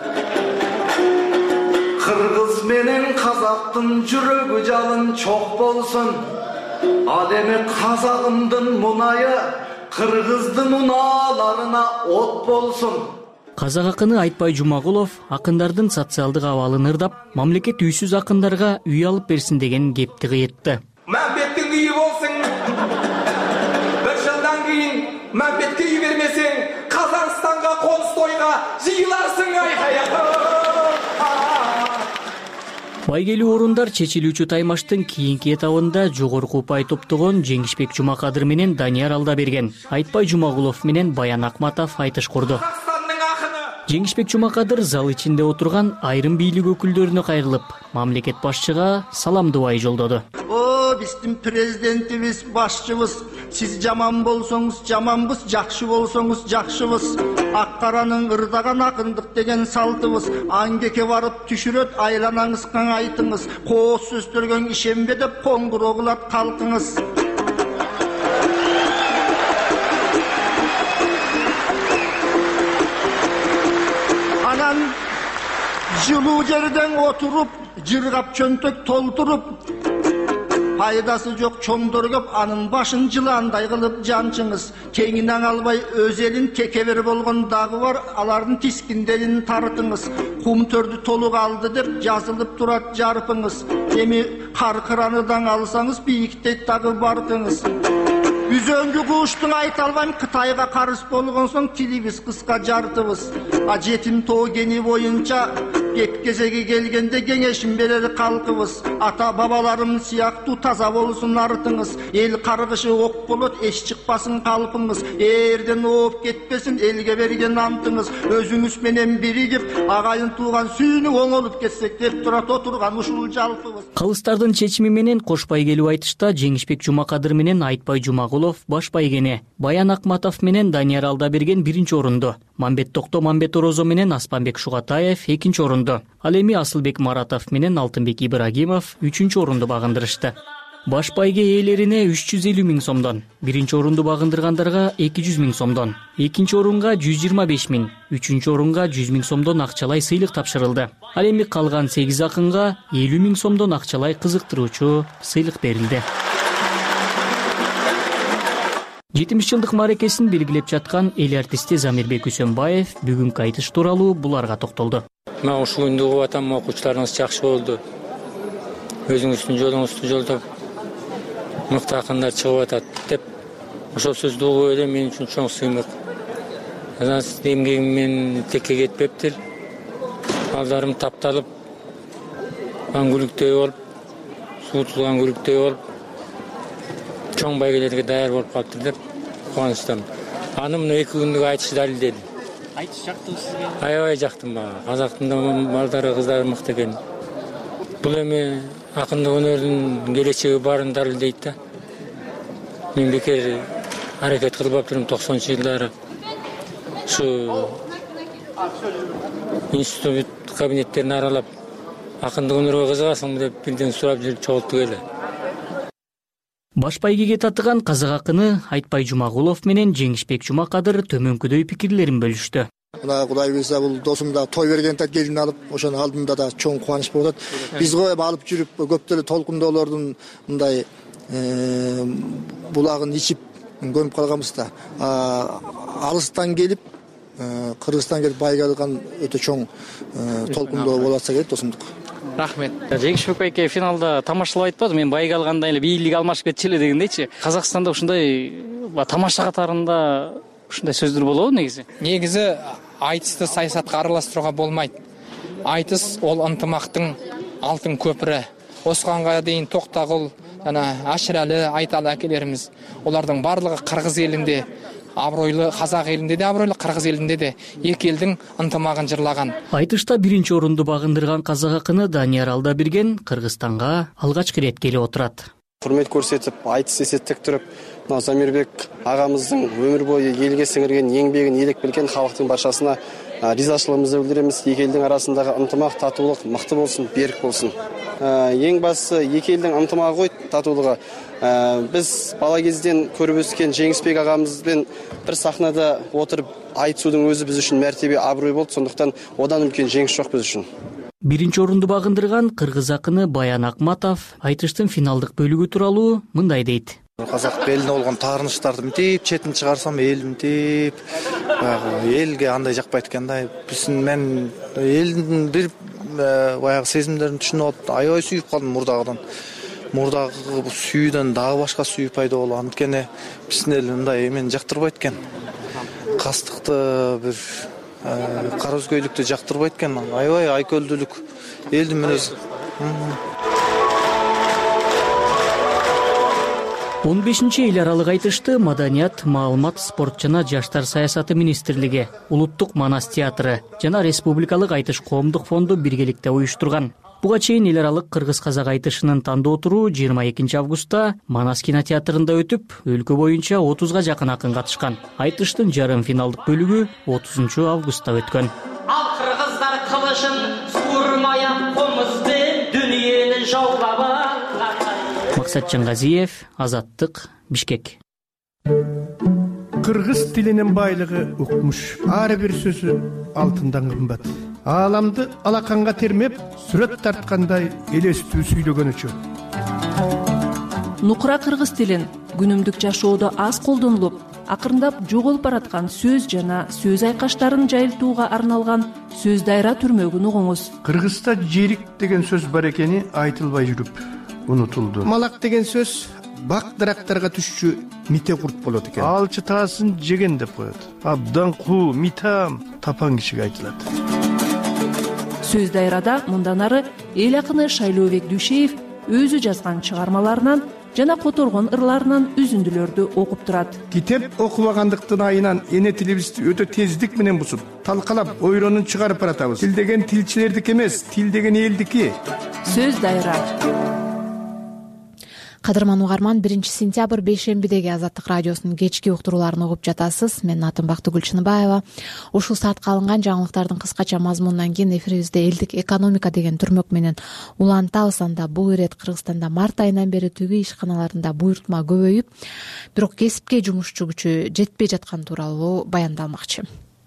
Қырғыз менен қазақтың жүрегі жалын чоқ болсын. Адеме қазағымдың мұнайы Кыргыздын унааларына от болсун. Казак акыны Айтбай Жумагулов акындардын социалдык абалын ырдап, мамлекет үйсүз акындарга үй алып берсин деген кепти кыйытты. Мамбеттин үйү болсун. Бир жылдан кийин Мамбетке үй бермесең, Казакстанга конус тойга жыйыларсың айкая. Байгелүү орундар чечилүүчү таймаштын кийинки этабында жогорку упай топтогон Жеңишбек Жумакадыр менен Данияр Алдаберген, Айтбай Жумагулов менен Баян Акматов айтыш курду. Жеңишбек Жумакадыр зал ичинде отурган айрым бийлик өкүлдөрүнө кайрылып, мамлекет башчыга саламдубай жолдоду. О, биздин президентибиз, башчыбыз, сиз жаман болсоңуз жаманбыз, жакшы болсоңуз жакшыбыз. Ак каранын ырдаган акындык деген салтыбыз. Аңгеке барып түшүрөт, айланаңыз каңайтыңыз. Кооз сөздөргөн ишенбе деп коңгуроо кылат калкыңыз. Анан жылуу жерден отуруп, жыргап чөнтөк толтуруп, пайдасы жок чоңдор көп, анын башын жыландай кылып жанчыңыз. Кеңинен албай өз элин кекебер болгон дагы бар, алардын тискиндерин тартыңыз. Кум төрдү толук алды деп жазылып турат жарпыңыз. Эми кар кыраныдан алсаңыз бийиктей дагы баркыңыз. Үзөңгү куштуң айта албайм, Кытайга карыз болгон соң тилибиз кыска жартыбыз. А жетим тоо кени боюнча кеп кезеги келгенде кеңешин берер калкыбыз. Ата бабаларым сыяктуу таза болсун артыңыз. Эл каргышы ок болот, эч чыкпасын калпыңыз. Эрден ооп кетпесин элге берген антыңыз. Өзүңүз менен биригип, агайын тууган сүйүнүп оңолуп кетсек деп турат отурган ушул жалпыбыз. Калыстардын чечими менен кош байгелүү айтышта Жеңишбек Жумакадыр менен Айтбай Жумагулов баш байгене, Баян Акматов менен Данияр Алдаберген биринчи орунду, Мамбет Токто Мамбет Орозо менен Аспанбек Шугатаев экинчи орунду. Ал эми Асылбек Маратов менен Алтынбек Ибрагимов үчүнчү орунду багындырышты. Баш байге ээлерине үч жүз элүү миң сомдон, биринчи орунду багындыргандарга эки жүз миң сомдон, экинчи орунга жүз жыйырма беш миң, үчүнчү орунга жүз миң сомдон акчалай сыйлык тапшырылды. Ал эми калган сегиз акынга элүү миң сомдон акчалай кызыктыруучу сыйлык берилди. жетимиш жылдык мааракесин белгилеп жаткан эл артисти Замирбек Үсөнбаев бүгүнкү айтыш тууралуу буларга токтолду. Мен ушул күндү угуп атам, окуучуларыңыз жакшы болду. Өзүңүздүн жолуңузду жолдоп, мыкты акындар чыгып атат деп, ошол сөздү угуп эле мен үчүн чоң сыймык. Анан эмгегим менен текке кетпептир. Балдарым тапталып, аңгүлүктөй болуп, суутулган күлүктөй болуп, чоң байгелерге даяр болуп калыптыр деп кубанычтамын. Аны мына эки күндүк айтыш далилдеди. Айтыш жактыбы сизге? Аябай жактым мага. Казактын да балдары, кыздары мыкты экен. Бул эми акындык өнөрдүн келечеги барын далилдейт да. Мен бекер аракет кылбаптырмын токсонунчу жылдары. Ушу институт кабинеттерин аралап, акындык өнөргө кызыгасыңбы деп бирден сурап жүрүп чогулттук эле. Баш байгеге татыган казак акыны Айтбай Жумагулов менен Жеңишбек Жумакадыр төмөнкүдөй пикирлерин бөлүштү. Мына Кудай буйрса бул досум да той бергенде келин алып, ошонун алдында да чоң кубаныч болуп атат. Биз коюп алып жүрүп көптөр толкундоолордун мындай булагын ичип көнүп калганбыз да. Алыстан келип Кыргызстан келип байыга алган өтө чоң толкундоо болуп атса керек досумдук. Рахмет. Жеңишбек байке финалда тамашалап айтпады, мен байыга алганда эле бийлик алмашып кетчү эле дегендейчи. Казакстанда ушундай тамаша катарында ушундай сөздөр болобу негизи? Негизи айтысты саясатка аралаштырууга болмойт. Айтыс ол ынтымактын алтын көпүрө. Осуганга дейин Токтогул жана Ашыралы, Айталы акелерimiz, олардын барлыгы Кыргыз элинде абройлуу, казак элинде де абройлуу, кыргыз элинде де эки элдин ынтымагын жырлаган. Айтышта биринчи орунду багындырган казак акыны Данияр Алдаберген Кыргызстанга алгачкы ирет келип отурат. Урмет көрсөтүп, айтыс эсеттик туруп, мына Замирбек агамыздын өмүр бою элге сиңирген эңбегин элек билген халктын барчасына ризачылыгыбызды билдиребиз. Эки элдин арасындагы ынтымак, татуулук мыкты болсун, берик болсун. Эң башысы эки элдин ынтымагы ғой, татуулугу. Биз бала кезден көрүп өскөн Жеңисбек агамызбен бир сахнада отуруп айтысуудун өзү биз үчүн мәртебе, аброй болду. Сондуктан одан үлкен жеңиш жок биз үчүн. Биринчи орунду багындырган кыргыз акыны Баян Акматов айтыштын финалдык бөлүгү тууралуу мындай дейт. Казак белине болгон таарынычтарды мынтип четин чыгарсам, эл мынтип элге андай жакпайт экен да. Биздин мен элдин бир баягы сезимдерин түшүнүп алып, аябай сүйүп калдым мурдагыдан. Мурдагы сүйүүдөн дагы башка сүйүү пайда болду. Анткени биздин эл мындай эмени жактырбайт экен. Кастыкты, бир кара көзгөйлүктү жактырбайт экен. Аябай айкөлдүүлүк элдин мүнөзү. он бешинчи эл аралык айтышты Маданият, маалымат, спорт жана жаштар саясаты министрлиги, Улуттук Манас театры жана Республикалык айтыш коомдук фонду биргеликте уюштурган. Буга чейин эл аралык кыргыз-казак айтышынын тандоо туру жыйырма экинчи августта Манас кинотеатрында өтүп, өлкө боюнча отузга жакын акын катышкан. Айтыштын жарым финалдык бөлүгү отузунчу августта өткөн. Ал кыргыздар кылышын суурмаян комузбен дүнүйөнү жаулап алган. Максатжан Газиев, Азаттык, Бишкек. Кыргыз тилинин байлыгы укмуш. Ар бир сөзү алтындан кымбат. Ааламды алаканга термеп, сүрөт тарткандай элестүү сүйлөгөнүчө. Нукура кыргыз тилин күнүмдүк жашоодо аз колдонулуп, акырындап жоголуп бараткан сөз жана сөз айкаштарын жайылтууга арналган сөз дайра түрмөгүн угуңуз. Кыргызда жерик деген сөз бар экени айтылбай жүрүп унутулду. Малак деген сөз бак дарактарга түшчү мите курт болот экен. Ал чытаасын жеген деп коет. Абдан куу, митам тапан кишиге айтылат. Сөз дайрада мындан ары эл акыны Шайлообек Дүйшеев өзү жазган чыгармаларынан жана которгон ырларынан үзүндүлөрдү окуп турат. Китеп окубагандыктын айынан эне тилибизди өтө тездик менен бузуп, талкалап, ойронун чыгарып баратабыз. Тил деген тилчилердики эмес, тил деген элдики. Сөз дайра. Кадырман угарман, биринчи сентябрь бейшембидеги Азаттык радиосунун кечки уктурууларын угуп жатасыз. Мен атым Бактыгүл Чыныбаева. Ушул саатка алынган жаңылыктардын кыскача мазмунунан кийин эфирибизде элдик экономика деген түрмөк менен улантабыз. Анда бул ирет Кыргызстанда март айынан бери түгү ишканаларында буйртма көбөйүп, бирок кесипке жумушчу күчү жетпей жаткан тууралуу баяндалмакчы.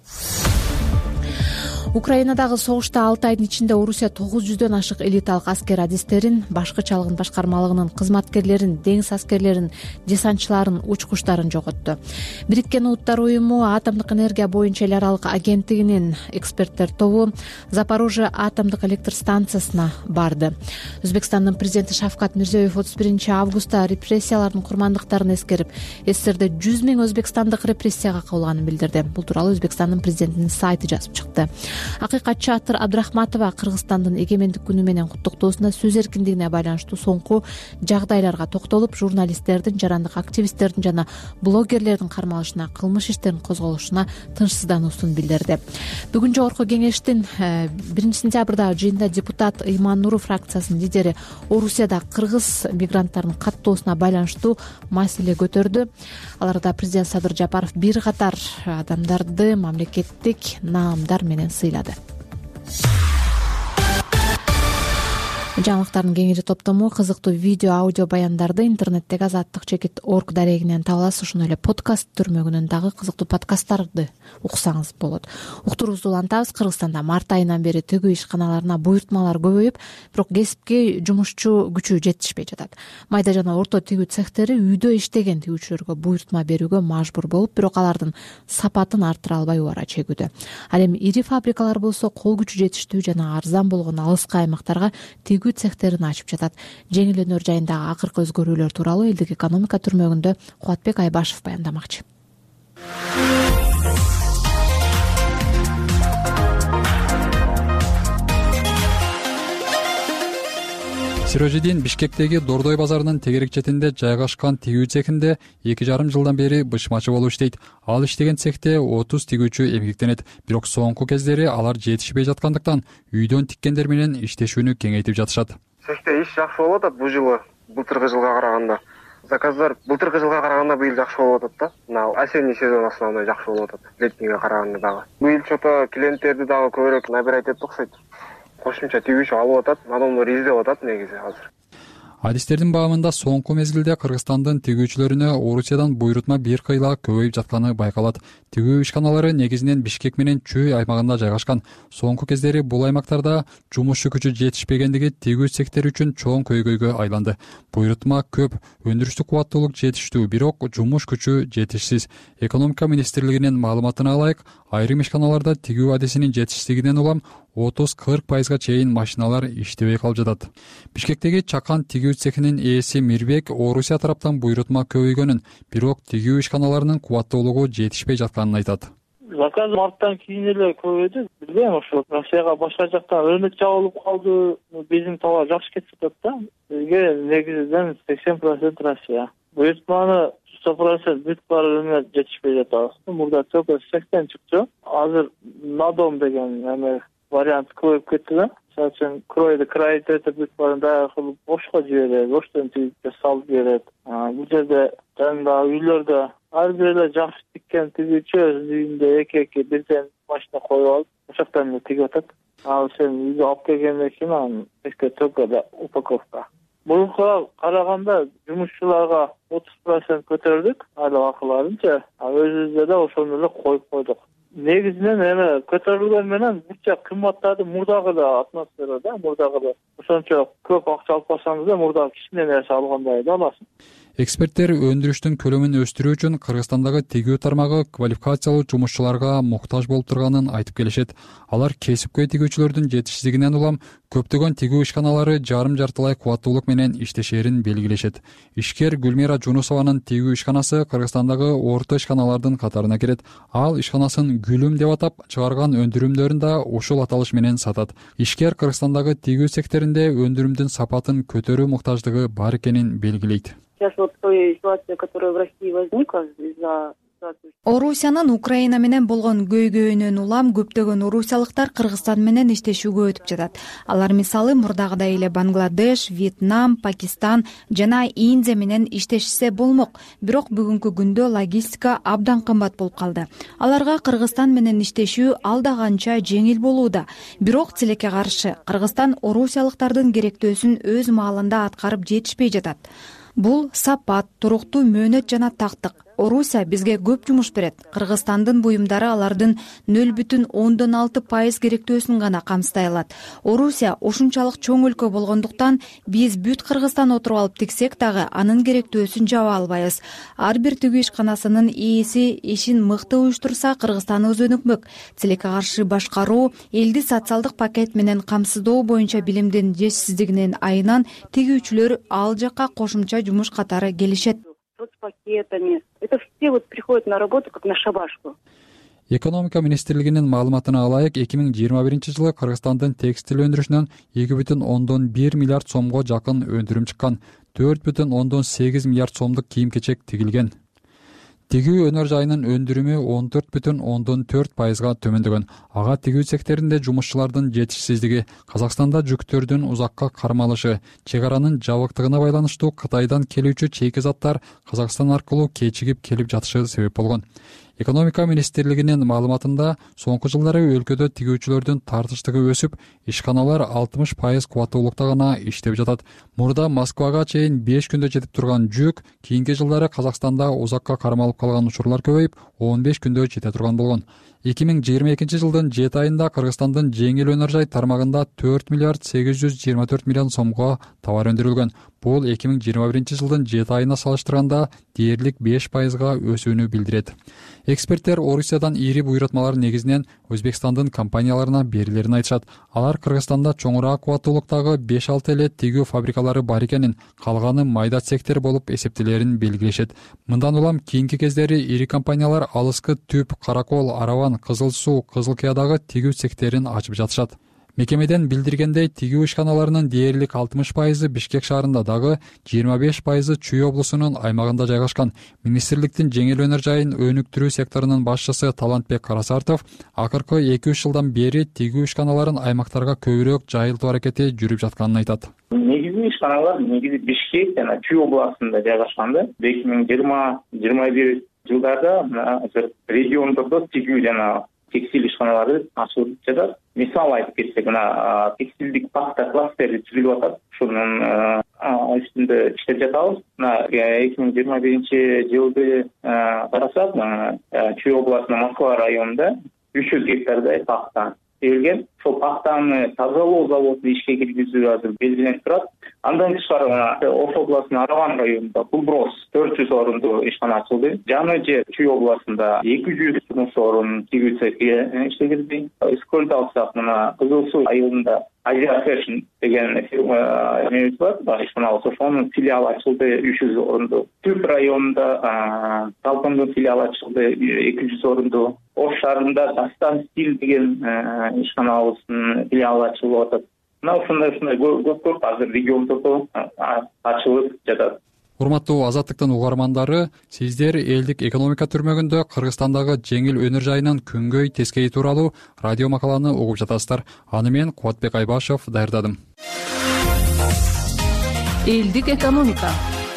Украинадагы согушта алты айдын ичинде Орусия тогуз жүздөн ашык элиталык аскер адистерин, башкы чалгын башкармалыгынын кызматкерлерин, деңиз аскерлерин, десантчыларын, учкучтарын жоготту. Бириккен Улуттар уюму атомдук энергия боюнча эл аралык агенттигинин эксперттер тобу Запорожье атомдук электр станциясына барды. Өзбекстандын президенти Шавкат Мирзиёев отуз биринчи августта репрессиялардын курмандыктарын эскерип, СССРде жүз миң өзбекстандык репрессияга кабылганын билдирди. Бул тууралуу Өзбекстандын президентинин сайты жазып чыкты. Акыйкатчы Атыр Абдрахматова Кыргызстандын эгемендик күнү менен куттуктоосунда сөз эркиндигине байланыштуу соңку жагдайларга токтолуп, журналисттердин, жарандык активисттердин жана блогерлердин кармалышына, кылмыш иштеринин козголушуна тынчсыздануусун билдирди. Бүгүн жогорку кеңештин биринчи сентябрдагы жыйынында депутат Ыйман Нуров фракциясынын лидери Орусияда кыргыз мигранттарынын каттоосуна байланыштуу маселе көтөрдү. Аларда президент Садыр Жапаров бир катар адамдарды мамлекеттик наамдар менен сыйлады. Жаңылыктардын кеңири топтому кызыктуу видео аудио баяндарды интернеттеги азаттык чекит орг дарегинен таба аласыз. Ошондой эле подкаст түрмөгүнөн дагы кызыктуу подкасттарды уксаңыз болот. Уктуруубузду улантабыз. Кыргызстанда март айынан бери тигүү ишканаларына буйртмалар көбөйүп, бирок кесипке жумушчу күчү жетишпей жатат. Майда жана орто тигүү цехтери үйдө иштеген тигүүчүлөргө буйртма берүүгө мажбур болуп, бирок алардын сапатын арттыра албай убара чегүүдө. Ал эми ири фабрикалар болсо кол күчү жетиштүү жана арзан болгон алыскы аймактарга тигүү цехтерин ачып жатат. Жеңилөнөр жайындагы акыркы өзгөрүүлөр тууралуу элдик экономика түрмөгүндө Кубатбек Айбашев баяндамакчы. Сирожидин Бишкектеги Дордой базарынын тегерек четинде жайгашкан тигүү цехинде эки жарым жылдан бери бышмачы болуп иштейт. Ал иштеген цехте отуз тигүүчү эмгектенет. Бирок соңку кездери алар жетишпей жаткандыктан үйдөн тиккендер менен иштешүүнү кеңейтип жатышат. Цехте иш жакшы болуп атат бул жылы былтыркы жылга караганда. Заказдар былтыркы жылга караганда быйыл жакшы болуп атат да. Мына осенний сезон основной жакшы болуп атат. Летнийге караганда дагы. Быйыл чото клиенттерди дагы көбүрөөк набирать этип окшойт. Кошумча тигүүчү алып атат, адамдар издеп атат негизи азыр. Адистердин баамында соңку мезгилде Кыргызстандын тигүүчүлөрүнө Орусиядан буйрутма бир кыйла көбөйүп жатканы байкалат. Тигүү ишканалары негизинен Бишкек менен Чүй аймагында жайгашкан. Соңку кездери бул аймактарда жумушчу күчү жетишпегендиги тигүү цехтери үчүн чоң көйгөйгө айланды. Буйрутма көп, өндүрүштүк кубаттуулук жетиштүү, бирок жумуш күчү жетишсиз. Экономика министрлигинин маалыматына ылайык, айрым ишканаларда тигүү адисинин жетишсиздигинен улам отуз кырк пайызга чейин машиналар иштебей калып жатат. Бишкектеги Чакан тигүү цехинин ээси Мирбек Орусия тараптан буйрутма көбөйгөнүн, бирок тигүү ишканаларынын кубаттуулугу жетишпей жатканын айтат. Заказ марттан кийин эле көбөйдү. Билбейм, ошо Россияга башка жактан рынок жабылып калды. Биздин товар жакшы кетип жатат да. Бизге негизинен сексен процент Россия. Буйрутманы сто процент бүт баарына жетишпей жатабыз. Мурда только сексен чыкчу. Азыр надом деген эме вариант көбөйүп кетти да. Мисалы үчүн кройду крайт этип бүт баарында кылып бошко жиберет, боштон тигип салып берет. Бул жерде жанагы үйлөрдө ар бир эле жакшы тиккен тигүүчү өз үйүндө эки-эки бирден машина коюп алып, ошоктон эле тигип атат. Ал сен үйгө алып келгенден кийин анан эске только да упаковка. Мурункуга караганда жумушчуларга отуз процент көтөрдүк айлык акыларынча, а өзүбүздө да ошону эле коюп койдук. Негизинен эме көтөрүлгөн менен бутча кымбаттады, мурдагы эле атмосферада, мурдагы эле ошончо көп акча алып калсаңыз да мурдагы кичине нерсе алгандай да аласың. Эксперттер өндүрүштүн көлөмүн өстүрүү үчүн Кыргызстандагы тигүү тармагы квалификациялуу жумушчуларга муктаж болуп турганын айтып келишет. Алар кесипкөй тигүүчүлөрдүн жетишсиздигинен улам көптөгөн тигүү ишканалары жарым жартылай кубаттуулук менен иштешерин белгилешет. Ишкер Гүлмира Жунусованын тигүү ишканасы Кыргызстандагы орто ишканалардын катарына кирет. Ал ишканасын Гүлүм деп атап, чыгарган өндүрүмдөрүн да ушул аталыш менен сатат. Ишкер Кыргызстандагы тигүү секторунда өндүрүмдүн сапатын көтөрүү муктаждыгы бар экенин белгилейт. Сейчас вот той ситуация, которая в России возникла из-за Орусиянын Украина менен болгон көйгөйүнөн улам көптөгөн орусиялыктар Кыргызстан менен иштешүүгө өтүп жатат. Алар мисалы мурдагыдай эле Бангладеш, Вьетнам, Пакистан жана Индия менен иштешсе болмок. Бирок бүгүнкү күндө логистика абдан кымбат болуп калды. Аларга Кыргызстан менен иштешүү алда канча жеңил болууда. Бирок тилекке каршы Кыргызстан орусиялыктардын керектөөсүн өз маалында аткарып жетишпей жатат. Бул сапат, туруктуу мөөнөт жана тактык. Орусия бизге көп жумуш берет. Кыргызстандын буюмдары алардын нөл бүтүн ондон алты пайыз керектөөсүн гана камсытай алат. Орусия ушунчалык чоң өлкө болгондуктан биз бүт Кыргызстан отуруп алып тиксек дагы анын керектөөсүн жаба албайбыз. Ар бир тигүү ишканасынын ээси ишин мыкты уюштурса, Кыргызстаныбыз өнүкмөк. Тилекке каршы башкаруу элди социалдык пакет менен камсыздоо боюнча билимдин жетишсиздигинин айынан тигүүчүлөр ал жакка кошумча жумуш катары келишет. Пакетами. Это все вот приходят на работу как на шабашку. Экономика министрлигинин маалыматына ылайык, эки миң жыйырма биринчи жылы Кыргызстандын текстил өндүрүшүнөн эки бүтүн ондон бир миллиард сомго жакын өндүрүм чыккан. төрт бүтүн ондон сегиз миллиард сомдук кийим-кечек тигилген. Тигүү өнөр жайынын өндүрүмү он төрт бүтүн ондон төрт пайызга төмөндөгөн. Ага тигүү секторунда жумушчулардын жетишсиздиги, Казакстанда жүктөрдүн узакка кармалышы, чек аранын жабыктыгына байланыштуу Кытайдан келүүчү чейки заттар Казакстан аркылуу кечигип келип жатышы себеп болгон. Экономика министрлигинин маалыматында соңку жылдары өлкөдө тигүүчүлөрдүн тартыштыгы өсүп, ишканалар алтымыш пайыз кубаттуулукта гана иштеп жатат. Мурда Москвага чейин беш күндө жетип турган жүк кийинки жылдары Казакстанда узакка кармалып калган учурлар көбөйүп, он беш күндө жете турган болгон. эки миң жыйырма экинчи жылдын жети айында Кыргызстандын жеңил өнөр жай тармагында төрт миллиард сегиз жүз жыйырма төрт миллион сомго товар өндүрүлгөн. Бул эки миң жыйырма биринчи жылдын жети айына салыштырганда дээрлик беш пайызга өсүүнү билдирет. Эксперттер Орусиядан ири буйрутмалар негизинен Өзбекстандын компанияларына берилерин айтышат. Алар Кыргызстанда чоңураак кубаттуулуктагы беш алты эле тигүү фабрикалары бар экенин, калганы майда цехтер болуп эсептелерин белгилешет. Мындан улам кийинки кездери ири компаниялар Алыскы, Түп, Каракол, Араван, Кызыл Суу, Кызыл Кыядагы тигүү цехтерин ачып жатышат. Мекемеден билдиргендей, тигүү ишканаларынын дээрлик алтымыш пайызы Бишкек шаарында, дагы жыйырма беш пайызы Чүй облусунун аймагында жайгашкан. Министрликтин жеңил өнөр жайын өнүктүрүү секторунун башчысы Талантбек Карасартов акыркы эки үч жылдан бери тигүү ишканаларын аймактарга көбүрөөк жайылтуу аракети жүрүп жатканын айтат. Негизи ишканалар негизи Бишкек жана Чүй областында жайгашкан. эки миң жыйырма жыйырма бир жылдарда азыр региондордо тигүү жана текстиль ишканалары ачылып жатат. Мисал айтып кетсек, мына текстилдик пахта кластери түзүлүп атат. Ушунун үстүндө иштеп жатабыз. Мына эки миң жыйырма биринчи жылды карасак, Чүй областынын Москва районунда үч жүз гектардай пахта эгилген. Ошол пахтаны тазалоо заводун ишке киргизүү азыр белгиленип турат. Андан тышкары Ош областынын Араван районунда Булброс төрт жүз орунду ишкана ачылды. Жаңы жер Чүй областында эки жүз жумуш орун тигүү цехи ишке кирди. Эскөлдү алсак, мына Кызыл Суу айылында Азия Фэшн деген эмебиз бар, ишкана ошонун филиалы ачылды, үч жүз орунду. Түп районунда Талпындын филиалы ачылды, эки жүз орунду. Ош шаарында Дастан Стиль деген ишканабыздын филиалы ачылып атат. Мына ушундай ушундай көп азыр региондордо ачылып жатат. Урматтуу Азаттыктын угармандары, сиздер элдик экономика түрмөгүндө Кыргызстандагы жеңил өнөр жайынын күнгөй тескейи тууралуу радио макаланы угуп жатасыздар. Аны мен Кубатбек Айбашев даярдадым. Элдик экономика.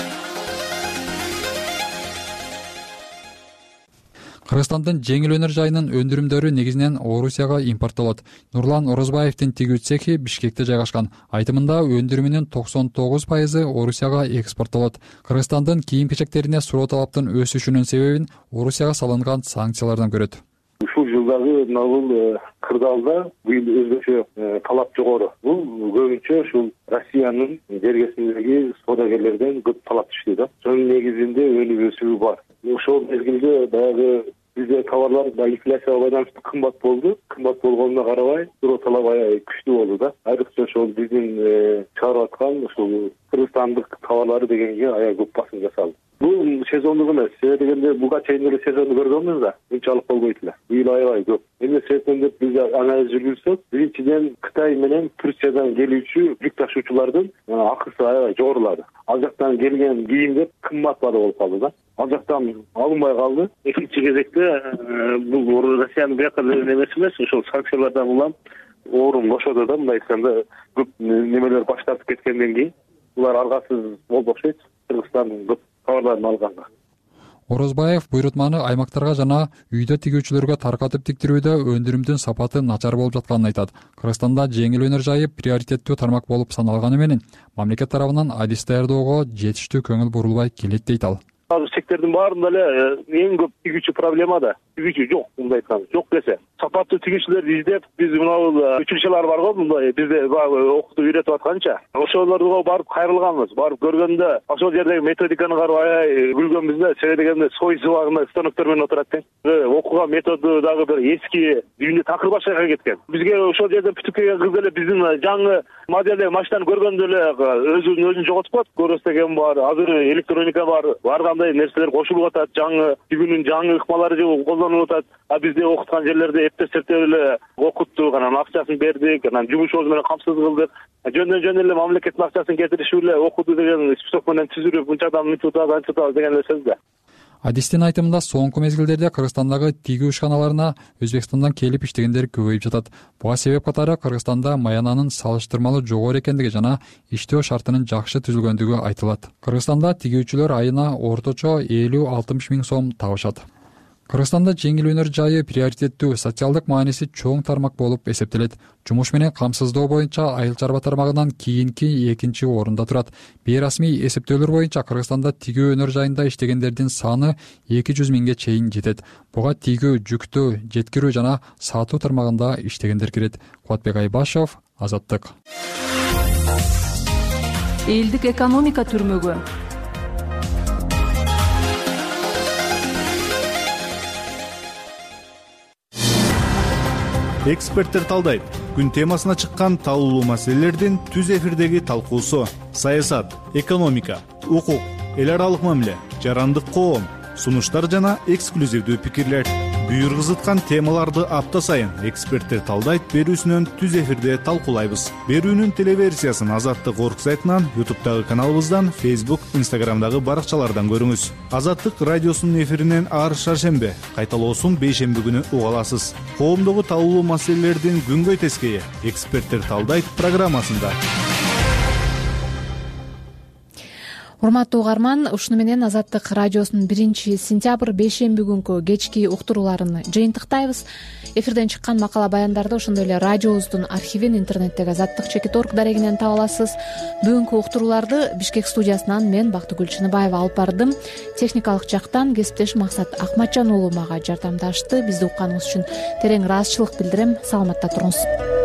Кыргызстандын жеңил өнөр жайынын өндүрүмдөрү негизинен Орусияга импорттолот. Нурлан Орозбаевдин тигүү цехи Бишкекте жайгашкан. Айтымында өндүрүмүнүн токсон тогуз пайызы Орусияга экспорттолот. Кыргызстандын кийим-кечектерине суроо талаптын өсүшүнүн себебин Орусияга салынган санкциялардан көрөт. Ушул жылдагы мына бул кырдаалда быйыл өзгөчө талап жогору. Бул көбүнчө ушул Россиянын жергесиндеги соодагерлерден көп талап түштү да. Ошонун негизинде өнүм өсүшү бар. Ошол мезгилде баягы бизде товарлар инфляцияга байланыштуу кымбат болду. Кымбат болгонуна карабай, суроо талап аябай күчтүү болду да. Айрыкча ошол биздин чыгарып аткан ушул кыргызстандык товарлары дегенге аябай көп басым жасалды. Бул сезондук эмес. Себеби дегенде буга чейин эле сезонду көргөнбүз да. Мынчалык болбойт эле. Быйыл аябай көп. Эмне себептен деп биз анализ жүргүзсөк, биринчиден Кытай менен Турциядан келүүчү жүк ташуучулардын акысы аябай жогорулады. Ал жактан келген кийимдер кымбат болуп калды да. Ал жактан алынбай калды. Экинчи кезекте бул Россиянын бияка эмес эмес, ошол санкциялардан улам орун бошоду да. Мындай айтканда көп немелер баш тартып кеткенден кийин булар аргасыз болуп окшойт. Кыргызстан көп товарларын алганга. Орозбаев буйрутманы аймактарга жана үйдө тигүүчүлөргө таркатып тиктирүүдө өндүрүмдүн сапаты начар болуп жатканын айтат. Кыргызстанда жеңил өнөр жайы приоритеттүү тармак болуп саналганы менен мамлекет тарабынан адис даярдоого жетиштүү көңүл бурулбай келет дейт ал. Азыр сектордун баарында эле эң көп тигүүчү проблема да. Тигүүчү жок, мындай айтканда. Жок десе, сапаттуу тигүүчүлөрдү издеп, биз мына бул училищелер бар го, мындай бизде окутуп үйрөтүп атканча. Ошолорго барып кайрылганбыз. Барып көргөндө, ошол жердеги методиканы карап аябай күлгөнбүз да. Себеби дегенде сой сыбагында станоктор менен отурат экен. Окуган методу дагы бир эски, дүйнө такыр башкага кеткен. Бизге ошол жерден бүтүп келген кыз эле биздин жаңы моделдеги машинаны көргөндө эле өзүн өзүн жоготуп калат. Көрөс деген бар, азыр электроника бар. Баргандай нерселер кошулуп атат, жаңы тигүүнүн жаңы ыкмалары колдонулуп атат. А бизде окуткан жерлерде эптеп-септеп эле окуттук, анан акчасын бердик, анан жумушубуз менен камсыз кылдык. Жөндөн жөн эле мамлекеттин акчасын кетиришип эле окуду деген список менен түзүлүп, мынчадан мынча утабыз, анча утабыз деген эле сөз да. Адистин айтымында соңку мезгилдерде Кыргызстандагы тигүү ишканаларына Өзбекстандан келип иштегендер көбөйүп жатат. Буга себеп катары Кыргызстанда маянанын салыштырмалуу жогору экендиги жана иштөө шартынын жакшы түзүлгөндүгү айтылат. Кыргызстанда тигүүчүлөр айына орточо элүү алтымыш миң сом табышат. Кыргызстанда жеңил өнөр жайы приоритеттүү, социалдык мааниси чоң тармак болуп эсептелет. Жумуш менен камсыздоо боюнча айыл чарба тармагынан кийинки экинчи орунда турат. Бейрасмий эсептөөлөр боюнча Кыргызстанда тигүү өнөр жайында иштегендердин саны эки жүз миңге чейин жетет. Буга тигүү, жүктөө, жеткирүү жана сатуу тармагында иштегендер кирет. Кубатбек Айбашев, Азаттык. Элдик экономика түрмөгү. Эксперттер талдайт. Күн темасына чыккан талуулуу маселелердин түз эфирдеги талкуусу. Саясат, экономика, укук, эл аралык мамиле, жарандык коом, сунуштар жана эксклюзивдүү пикирлер. Буйргызыткан темаларды апта сайын эксперттер талдайт берүүсүнөн түз эфирде талкуулайбыз. Берүүнүн телеверсиясын Азаттык орг сайтынан, ютубтагы каналыбыздан, фейсбук, инстаграмдагы баракчалардан көрүңүз. Азаттык радиосунун эфиринен ар шаршембе, кайталоосун бейшемби күнү уга аласыз. Коомдогу талуулуу маселелердин күнгөй тескейи эксперттер талдайт программасында. Урматтуу угарман, ушуну менен Азаттык радиосунун биринчи сентябрь бейшемби күнкү кечки уктурууларын жыйынтыктайбыз. Эфирден чыккан макала баяндарды ошондой эле радиобуздун архивин интернеттеги азаттык чекит орг дарегинен таба аласыз. Бүгүнкү уктурууларды Бишкек студиясынан мен Бактыгүл Чыныбаева алып бардым. Техникалык жактан кесиптеш Максат Акматжан уулу мага жардамдашты. Бизди укканыңыз үчүн терең ыраазычылык билдирем. Саламатта туруңуз.